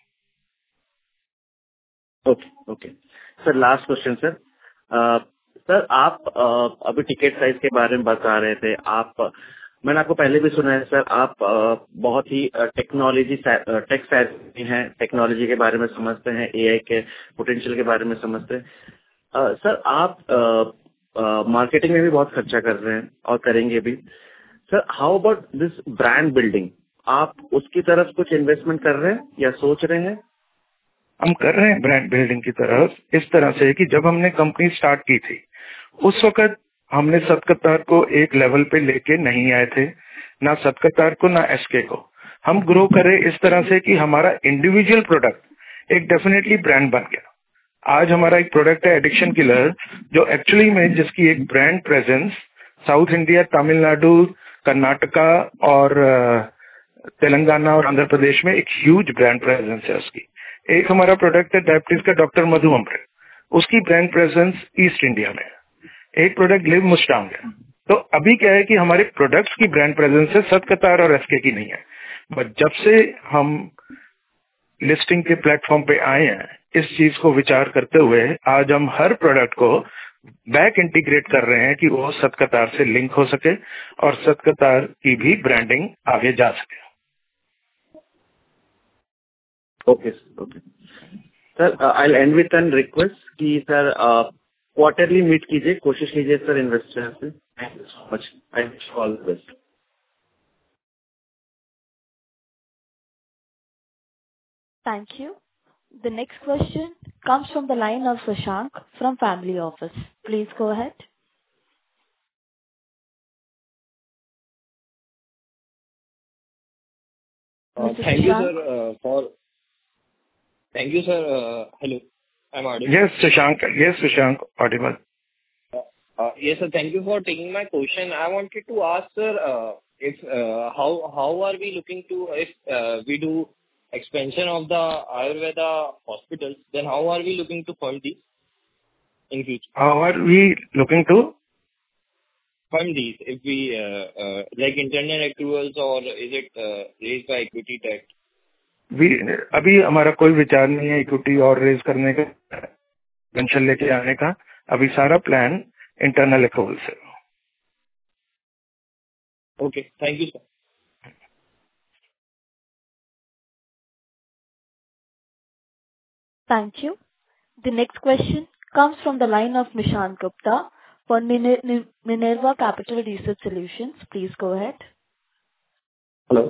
Okay okay sir, last question sir. Sir, आप uh, अभी टिकट साइज के बारे में बता रहे थे. आप मैंने आपको पहले भी सुना है सर, आप uh, बहुत ही टेक्नोलॉजी टेक सैवी हैं, टेक्नोलॉजी के बारे में समझते हैं, एआई के पोटेंशियल के बारे में समझते हैं. Uh, सर, आप मार्केटिंग uh, uh, में भी बहुत खर्चा कर रहे हैं और करेंगे भी. Sir, how about this brand building? आप उसकी तरफ कुछ इन्वेस्टमेंट कर रहे हैं या सोच रहे हैं? हम कर रहे हैं ब्रांड बिल्डिंग की तरफ इस तरह से कि जब हमने कंपनी स्टार्ट की थी उस वक्त हमने सतकतार को एक लेवल पे लेके नहीं आए थे, ना सतकतार को ना एसके को. हम ग्रो करे इस तरह से कि हमारा इंडिविजुअल प्रोडक्ट एक डेफिनेटली ब्रांड बन गया. आज हमारा एक प्रोडक्ट है एडिक्शन किलर, जो एक्चुअली में जिसकी एक brand presence South India, Tamil Nadu, Karnataka और तेलंगाना और आंध्र प्रदेश में एक ह्यूज ब्रांड प्रेजेंस है उसकी. एक हमारा प्रोडक्ट है डायबिटीज का डॉक्टर मधु अमृत, उसकी ब्रांड प्रेजेंस ईस्ट इंडिया में है. एक प्रोडक्ट लिव मुस्टांग है, तो अभी क्या है कि हमारे प्रोडक्ट्स की ब्रांड प्रेजेंस है, सतकतार और एसके की नहीं है। बट जब से हम लिस्टिंग के प्लेटफॉर्म पे आए हैं, इस चीज को विचार करते हुए आज हम हर प्रोडक्ट को बैक इंटीग्रेट कर रहे हैं कि वो सतकतार से लिंक हो सके और सतकतार की भी ब्रांडिंग आगे जा सके। Okay sir, okay sir, I will end with an request कि सर क्वार्टरली मीट कीजिए, कोशिश कीजिए सर इन्वेस्टर से। Thank you so much, I wish all the best. Thank you. The next question comes from the line of Shashank from Family Office. Please go ahead. Uh, thank you, sir, uh, for. Thank you, sir. Uh, hello, I'm audible. Yes, Shashank. Yes, Shashank, audible. Uh, uh, yes, sir. Thank you for taking my question. I wanted to ask, sir, uh, if uh, how how are we looking to if uh, we do expansion of the Ayurveda hospitals, then how are we looking to fund these in future? How are we looking to fund these? If we uh, uh, like internal accruals or is it uh, raised by equity debt? We अभी हमारा कोई विचार नहीं है equity और raise करने का, pension लेके आने का। अभी सारा प्लान इंटरनल एक्रूवल से। Okay, thank you sir. Thank you. The next question comes from the line of Nishant Gupta for Miner- Minerva Capital Research Solutions. Please go ahead. Hello.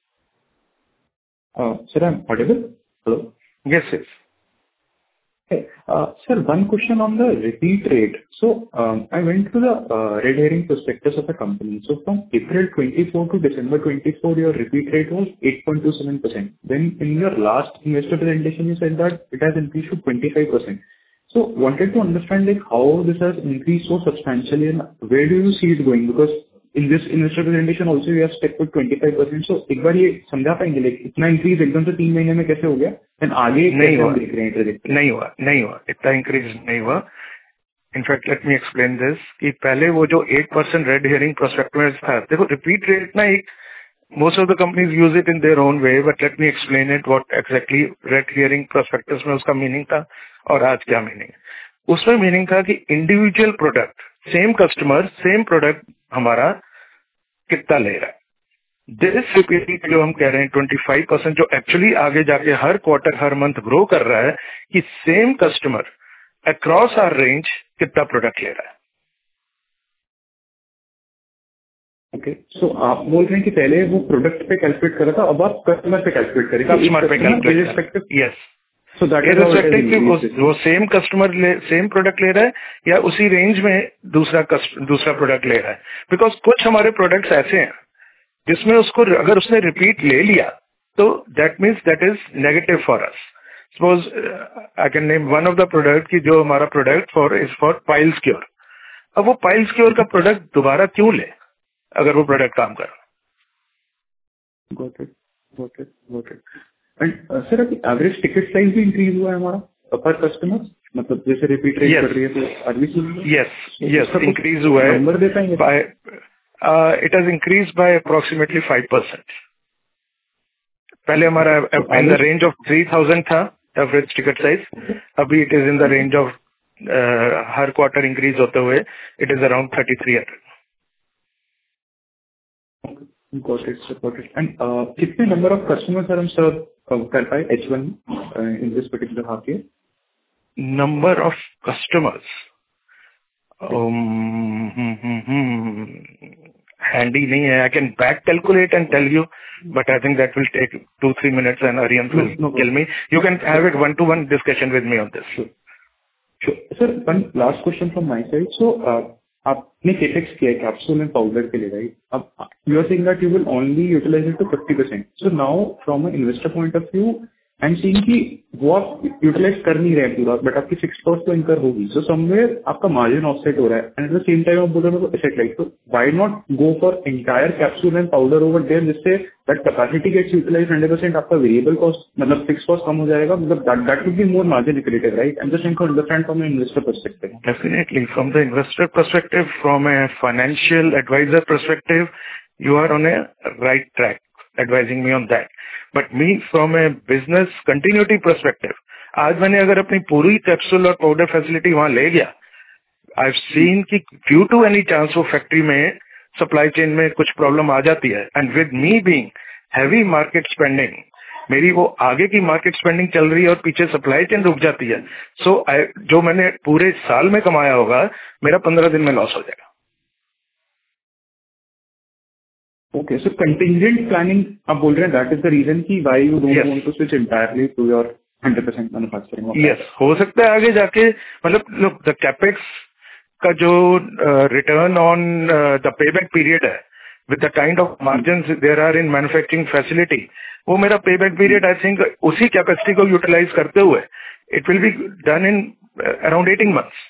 Uh, sir, I'm audible? Hello. Yes, yes. Hey, uh, sir, one question on the repeat rate. So, um, I went through the uh, red herring prospectus of the company. So, from April twenty-four to December twenty-four, your repeat rate was eight point two seven percent. Then, in your last investor presentation, you said that it has increased to twenty-five percent. So, wanted to understand like how this has increased so substantially and where do you see it going? Because in this investor presentation also you have stuck with twenty-five percent. So, एक बार ये समझा पाएंगे like इतना increase एकदम से तीन महीने में कैसे हो गया? And आगे नहीं हुआ, देख रहे हैं trajectory? नहीं हुआ, नहीं हुआ, इतना इंक्रीज नहीं हुआ। In fact let me explain this कि पहले वो जो eight percent red herring prospectus था, देखो रिपीट रेट ना एक most of the companies use it in their own way, but let me explain it what exactly red herring prospectus में उसका मीनिंग था और आज क्या मीनिंग है। उसमें मीनिंग था कि individual product, same customer same product हमारा कितना ले रहा है। दिस रिपीट जो हम कह रहे हैं पच्चीस परसेंट, जो एक्चुअली आगे जाके हर क्वार्टर हर मंथ ग्रो कर रहा है कि same customer across our range कितना प्रोडक्ट ले रहा है। ओके, सो आप बोल रहे हैं कि पहले वो प्रोडक्ट पे कैलकुलेट कर रहा था, अब आप कस्टमर पे कैलकुलेट करेंगे। कस्टमर पे calculate, yes. So that is irrespective वो सेम कस्टमर सेम प्रोडक्ट ले रहा है या उसी रेंज में दूसरा दूसरा प्रोडक्ट ले रहा है। बिकॉज कुछ हमारे प्रोडक्ट्स ऐसे हैं जिसमें उसको अगर उसने रिपीट ले लिया तो that means that is negative for us. Suppose I can name one of the product की जो हमारा product for is for piles cure. अब वो पाइल्स क्योर का प्रोडक्ट दोबारा क्यों ले अगर वो प्रोडक्ट काम कर। Got it, got it, got it. And sir अभी एवरेज टिकट साइज भी इंक्रीज हुआ है हमारा पर कस्टमर, मतलब जैसे रिपीट रेट कर रही है तो are we seeing? Yes yes, increase हुआ है। नंबर दे पाएंगे? By it has increase by approximately five percent. पहले हमारा in the range of three thousand था एवरेज टिकट साइज, अभी it is in the range of हर क्वार्टर इंक्रीज होते हुए it is around thirty three hundred. Got it, sir. Got it. And uh, कितने number of customers हम serve कर पाए H one uh, in this particular half year? Number of customers. Um, hmm, hmm, hmm. Handy नहीं है. I can back calculate and tell you, but I think that will take two three minutes and Aryan will no, no, kill me. You can have it one to one discussion with me on this. Sure. Sure. Sir, one last question from my side. So. Uh, आपने capex किया है capsule and powder के लिए, right? अब you are saying that you will only utilize it to fifty percent. So now from a investor point of view I am seeing कि वो आप utilise कर नहीं रहे पूरा, बट आपकी फिक्स कॉस्ट तो इनकर होगी। सो समवेयर आपका मार्जिन ऑफसेट हो रहा है and at the same time आप बोल रहे हो एसेट लाइक, तो why not go for entire capsule and powder over there, जिससे that capacity gets utilized one hundred percent, आपका variable cost, मतलब fixed cost कम हो जाएगा, मतलब that that would be more margin accretive, right? I'm just trying to understand from an investor perspective. Definitely. From the investor perspective, from a financial advisor perspective, you are on a right track, advising me on that. But me, from a business continuity perspective, आज मैंने अगर अपनी पूरी capsule और powder facility वहां ले गया, I've seen कि due to any chance वो फैक्ट्री में सप्लाई चेन में कुछ प्रॉब्लम आ जाती है, and with me being heavy market spending, मेरी वो आगे की मार्केट स्पेंडिंग चल रही है और पीछे सप्लाई चेन रुक जाती है, सो so, जो मैंने पूरे साल में कमाया होगा मेरा पंद्रह दिन में लॉस हो जाएगा. Okay, so contingent planning आप बोल रहे हैं, that is the reason कि why you don't yes. want to switch entirely to your one hundred percent manufacturing. Yes, हो सकता है आगे जाके, मतलब look, the capex का जो return on the payback period है with the kind of margins there are in manufacturing facility, वो मेरा पेबैक पीरियड आई थिंक उसी कैपेसिटी को यूटिलाइज करते हुए it will be done in around eighteen months.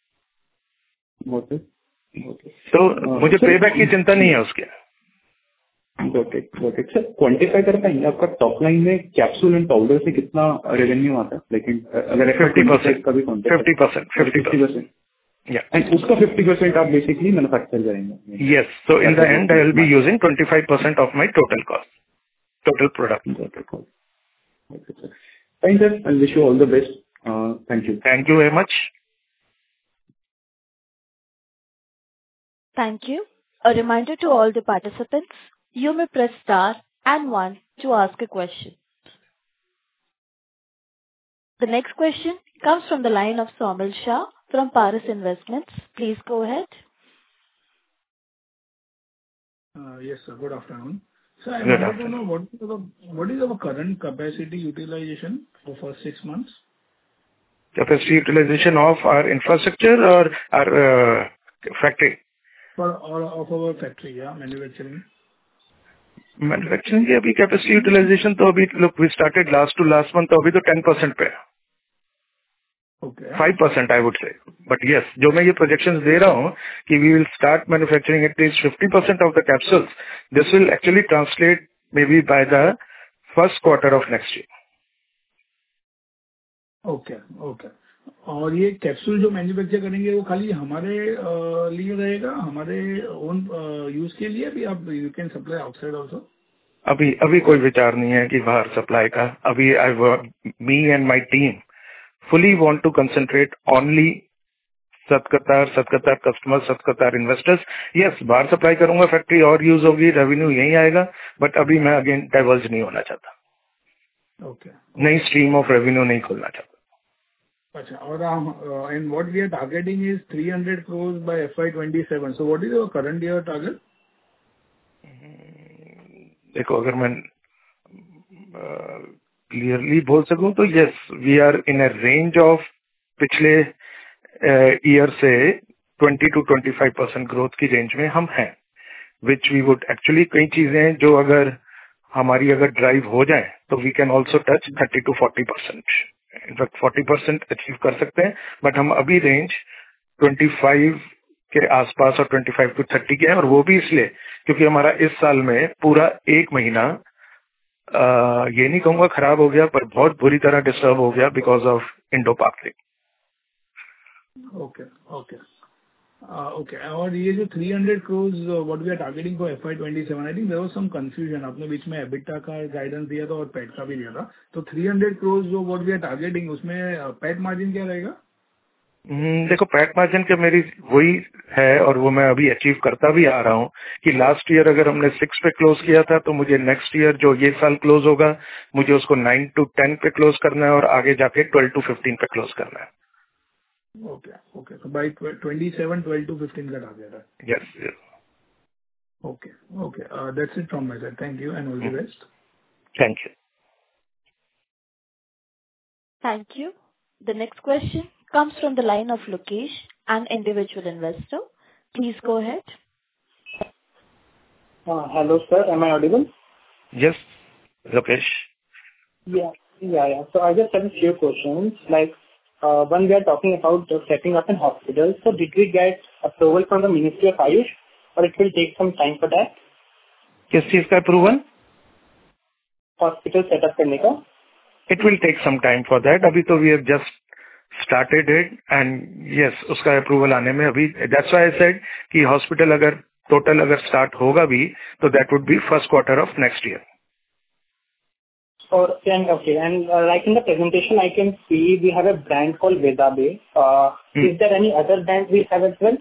तो मुझे पेबैक की चिंता नहीं है उसके. Got it, got it. Sir quantify कर पाएंगे आपका टॉप लाइन में कैप्सूल एंड पाउडर से कितना रेवेन्यू आता है, लेकिन अगर फिफ्टी परसेंट का भी fifty percent fifty percent Yeah. And उसका fifty percent आप basically manufacture करेंगे. Yes. So in the end, I will be using twenty-five percent of my total cost, total product. Okay, sir. Thank you, sir. I wish you all the best. Uh, thank you. Thank you very much. Thank you. A reminder to all the participants, you may press star and one to ask a question. The next question comes from the line of Saumil Shah from Paras Investments. Please go ahead. Uh, yes, sir. Good afternoon. So I wanted to know what is the, what is our current capacity utilization for first six months? Capacity utilization of our infrastructure or our uh, factory? For all of our factory, yeah, manufacturing. Manufacturing की अभी capacity utilization तो अभी look we started last to last month तो अभी तो ten percent पे है. Okay. five percent I would say. But yes, जो मैं ये projections दे रहा हूँ कि we will start manufacturing at least fifty percent of the capsules. This will actually translate maybe by the first quarter of next year. Okay, okay. और ये capsule जो manufacture करेंगे वो खाली हमारे लिए रहेगा, हमारे ओन यूज के लिए भी आप you can supply outside also? अभी अभी कोई विचार नहीं है कि बाहर सप्लाई का. अभी I me and my team fully want to concentrate only Satkartar Satkartar customer Satkartar investors. Yes, बाहर सप्लाई करूंगा, फैक्ट्री और यूज होगी, रेवेन्यू यही आएगा, बट अभी मैं अगेन डाइवर्ज नहीं होना चाहता. ओके. नई स्ट्रीम ऑफ रेवेन्यू नहीं खोलना चाहता. अच्छा. और हम and what we are targeting is three hundred crores by F Y twenty-seven. So what is our current year target? देखो, अगर मैं क्लियरली बोल सकूं तो yes, we are in a range of पिछले ईयर uh, से twenty to twenty-five percent growth की range में हम हैं, विच वी वुड एक्चुअली कई चीजें जो अगर हमारी अगर ड्राइव हो जाए तो we can also touch thirty to forty percent. In fact forty percent achieve कर सकते हैं, बट हम अभी रेंज twenty-five के आसपास और twenty-five to thirty के हैं, और वो भी इसलिए क्योंकि हमारा इस साल में पूरा एक महीना Uh, ये नहीं कहूंगा खराब हो गया, पर बहुत बुरी तरह डिस्टर्ब हो गया बिकॉज ऑफ इंडो पाक थी. Okay okay okay. और ये जो three hundred crores what we are targeting for F Y twenty-seven, I think there was some confusion. आपने बीच में एबिटा का गाइडेंस दिया था और पैट का भी दिया था, तो three hundred crores जो व्हाट वी आर टारगेटिंग उसमें पैट मार्जिन क्या रहेगा? Hmm, देखो, पैट मार्जिन के मेरी वही है और वो मैं अभी अचीव करता भी आ रहा हूँ कि लास्ट ईयर अगर हमने सिक्स पे क्लोज किया था तो मुझे नेक्स्ट ईयर जो ये साल क्लोज होगा मुझे उसको नाइन टू टेन पे क्लोज करना है और आगे जाके ट्वेल्व टू फिफ्टीन पे क्लोज करना है. Okay okay. So by twenty-seven twelve to fifteen का टारगेट है. Yes yes. Okay okay. That's it from my side. Thank you and all the best. Thank you. Thank you. The next question comes from the line of Lokesh, an individual investor. Please go ahead. Uh, hello, sir. Am I audible? Yes, Lokesh. Yeah, yeah, yeah. So I just have a few questions. Like, uh, when we are talking about uh, setting up a hospital, so did we get approval from the Ministry of Ayush, or it will take some time for that? किस चीज का approval? hospital setup करने का? It will take some time for that. अभी तो we have just started it and yes, उसका approval आने में अभी that's why I said कि hospital अगर total अगर start होगा भी तो that would be first quarter of next year. Or and okay, and uh, like in the presentation, I can see we have a brand called Vedabe. Uh, hmm. Is there any other brand we have as well?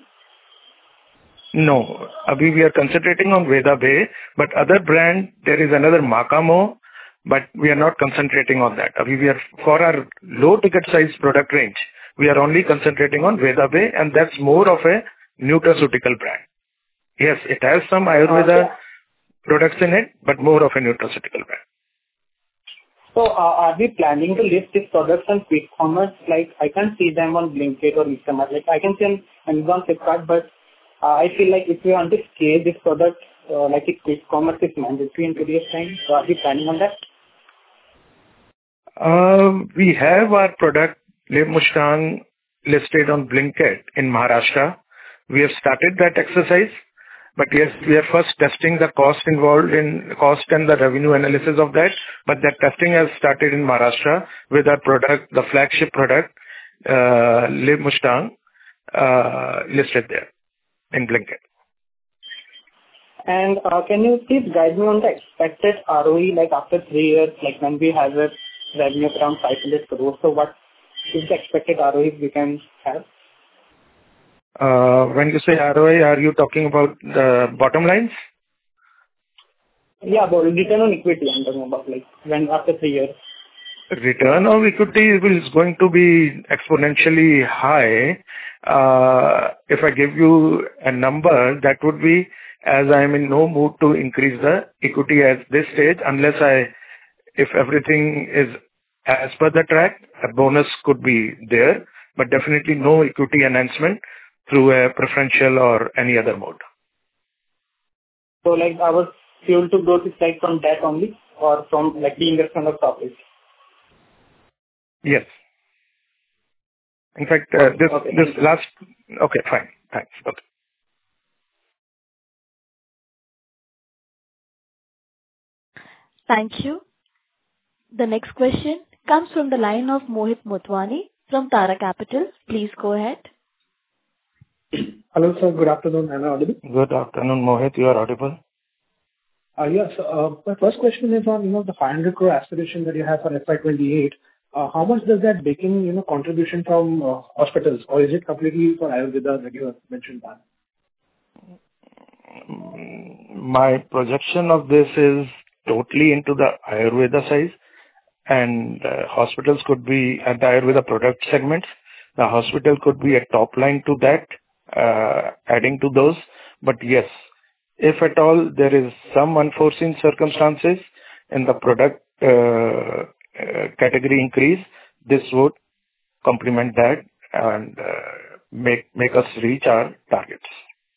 No, abhi we are concentrating on Vedabe, but other brand there is another Makamo, but we are not concentrating on that. Abhi we are for our low ticket size product range, we are only concentrating on Vedabe, and that's more of a nutraceutical brand. Yes, it has some Ayurveda okay. products in it, but more of a nutraceutical brand. So, uh, are we planning to list these products on quick commerce? Like, I can't see them on Blinkit or e-commerce. Like, I can see on Amazon, Flipkart, but uh, I feel like if we want to scale this product, uh, like a quick commerce is mandatory in today's time. So, are we planning on that? Um, we have our product, Leb Mustang, listed on Blinkit in Maharashtra. We have started that exercise. But yes, we are first testing the cost involved in cost and the revenue analysis of that. But that testing has started in Maharashtra with our product, the flagship product, uh, Leb Mustang, uh, listed there in Blinkit. And uh, can you please guide me on the expected R O E, like after three years, like when we have a revenue around five hundred crores, so what is the expected R O E we can have? Uh, when you say R O I, are you talking about the bottom lines? Yeah, about return on equity, I'm talking about, like when after three years. Return on equity is going to be exponentially high. Uh, if I give you a number, that would be, as I am in no mood to increase the equity at this stage, unless I, if everything is as per the track, a bonus could be there, but definitely no equity enhancement through a preferential or any other mode. So like our fuel to growth is like from that only or from like the investment of profits? Yes. In fact, uh, this, okay. this last, okay, fine. Thanks. Okay. Thank you. The next question comes from the line of Mohit Motwani from Tara Capital. Please go ahead. Hello, sir. Good afternoon. Am I audible? Good afternoon, Mohit. You are audible. Uh, yes. Uh, my first question is on, you know, the five hundred crore aspiration that you have for F Y twenty-eight. Uh, how much does that bake in, you know, contribution from uh, hospitals, or is it completely for Ayurveda that you have mentioned that? My projection of this is totally into the Ayurveda side, and uh, hospitals could be at the Ayurveda product segments. The hospital could be a top line to that, uh, adding to those. But yes, if at all there is some unforeseen circumstances in the product uh, uh, category increase, this would complement that and uh, make make us reach our targets.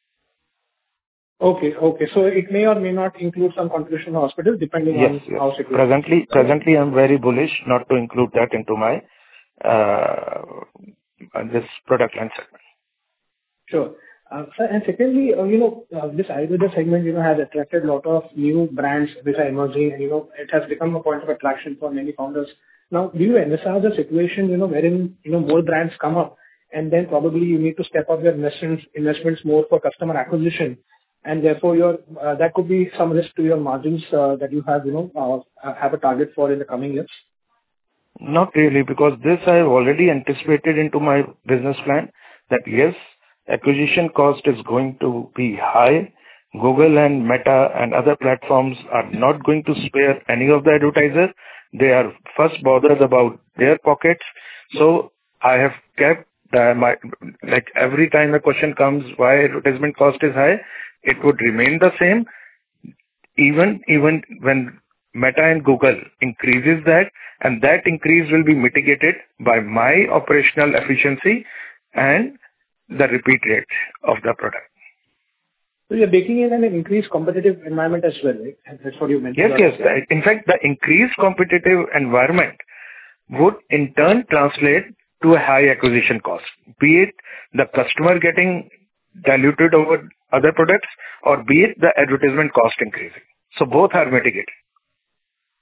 Okay, okay. So it may or may not include some contribution to hospitals depending yes, on yes. how secure. Presently, presently I'm very bullish not to include that into my uh, this product line segment. Sure. Uh, sir, and secondly, uh, you know, uh, this Ayurveda segment, you know, has attracted a lot of new brands which are emerging, and, you know, it has become a point of attraction for many founders. Now, do you envisage a situation, you know, wherein, you know, more brands come up and then probably you need to step up your investments, investments more for customer acquisition, and therefore your, uh, that could be some risk to your margins uh, that you have, you know, uh, have a target for in the coming years? Not really, because this I have already anticipated into my business plan that yes, acquisition cost is going to be high. Google and Meta and other platforms are not going to spare any of the advertisers. They are first bothered about their pockets. So I have kept the, my, like every time a question comes why advertisement cost is high, it would remain the same. Even, even when Meta and Google increases that, and that increase will be mitigated by my operational efficiency and the repeat rate of the product. So you're baking in an increased competitive environment as well, right? That's what you mentioned. Yes, yes. In fact, the increased competitive environment would in turn translate to a high acquisition cost, be it the customer getting diluted over other products or be it the advertisement cost increasing. So both are mitigated.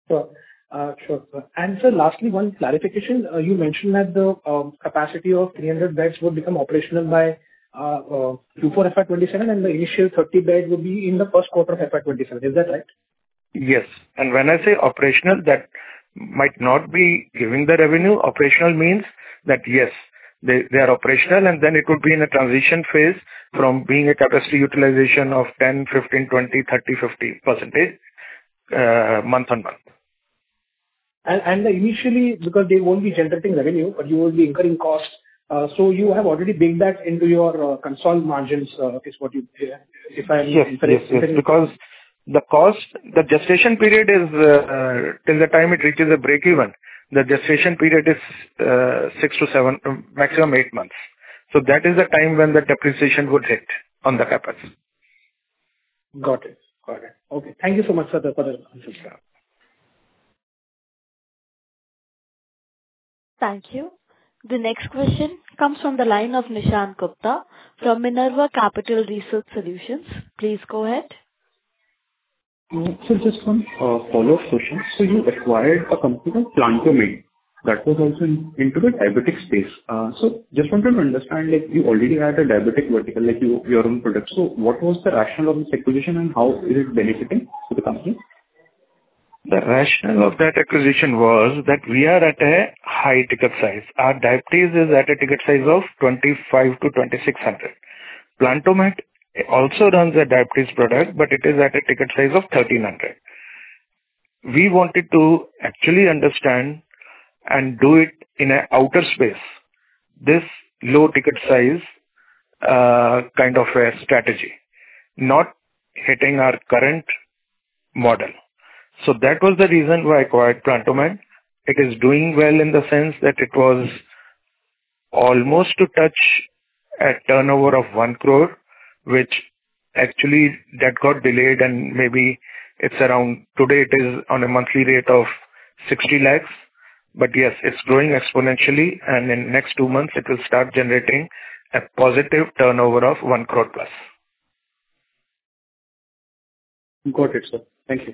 Sure. Uh, Sure, sir. And sir, lastly, one clarification. Uh, You mentioned that the um, capacity of three hundred beds would become operational by uh, uh, Q four F Y twenty-seven, and the initial thirty beds would be in the first quarter of F Y twenty-seven. Is that right? Yes. And when I say operational, that might not be giving the revenue. Operational means that, yes, they, they are operational, and then it would be in a transition phase from being a capacity utilization of ten, fifteen, twenty, thirty, fifty percentage uh, month on month. And and initially, because they won't be generating revenue, but you will be incurring costs, uh, so you have already baked that into your uh, consolidated margins, uh, is what you, if I'm Yes, yes, yes. Because the cost, the gestation period is uh, till the time it reaches a break even. The gestation period is uh, six to seven, uh, maximum eight months. So that is the time when the depreciation would hit on the capex. Got it. Got it. Okay. Thank you so much, sir, for the answers. Thank you. The next question comes from the line of Nishant Gupta from Minerva Capital Research Solutions. Please go ahead. Uh, So just one uh, follow-up question. So you acquired a company called Plantomed that was also in- into the diabetic space. Uh, So just wanted to understand, like, you already had a diabetic vertical, like you, your own product. So what was the rationale of this acquisition, and how is it benefiting to the company? The rationale of that acquisition was that we are at a high ticket size. Our diabetes is at a ticket size of twenty-five to twenty-six hundred. Plantomed also runs a diabetes product, but it is at a ticket size of thirteen hundred. We wanted to actually understand and do it in an outer space, this low ticket size uh, kind of a strategy, not hitting our current model. So that was the reason why I acquired Plantomed. It is doing well in the sense that it was almost to touch a turnover of one crore, which actually that got delayed, and maybe it's around, today it is on a monthly rate of sixty lakhs. But yes, it's growing exponentially, and in next two months it will start generating a positive turnover of one crore plus. Got it, sir. Thank you.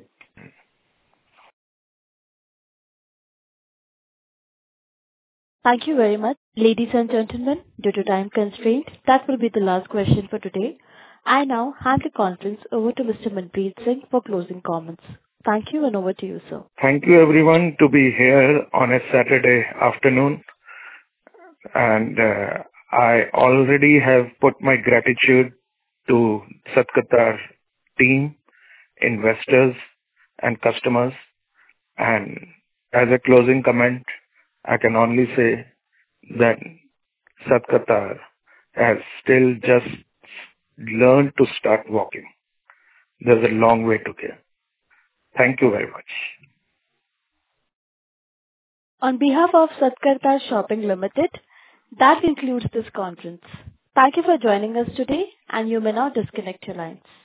Thank you very much. Ladies and gentlemen, due to time constraint, that will be the last question for today. I now hand the conference over to Mister Manpreet Singh for closing comments. Thank you, and over to you, sir. Thank you everyone to be here on a Saturday afternoon. And uh, I already have put my gratitude to Satkatar team, investors and customers. And as a closing comment, I can only say that Satkatar has still just learned to start walking. There's a long way to go. Thank you very much. On behalf of Satkarta Shopping Limited, that concludes this conference. Thank you for joining us today, and you may now disconnect your lines.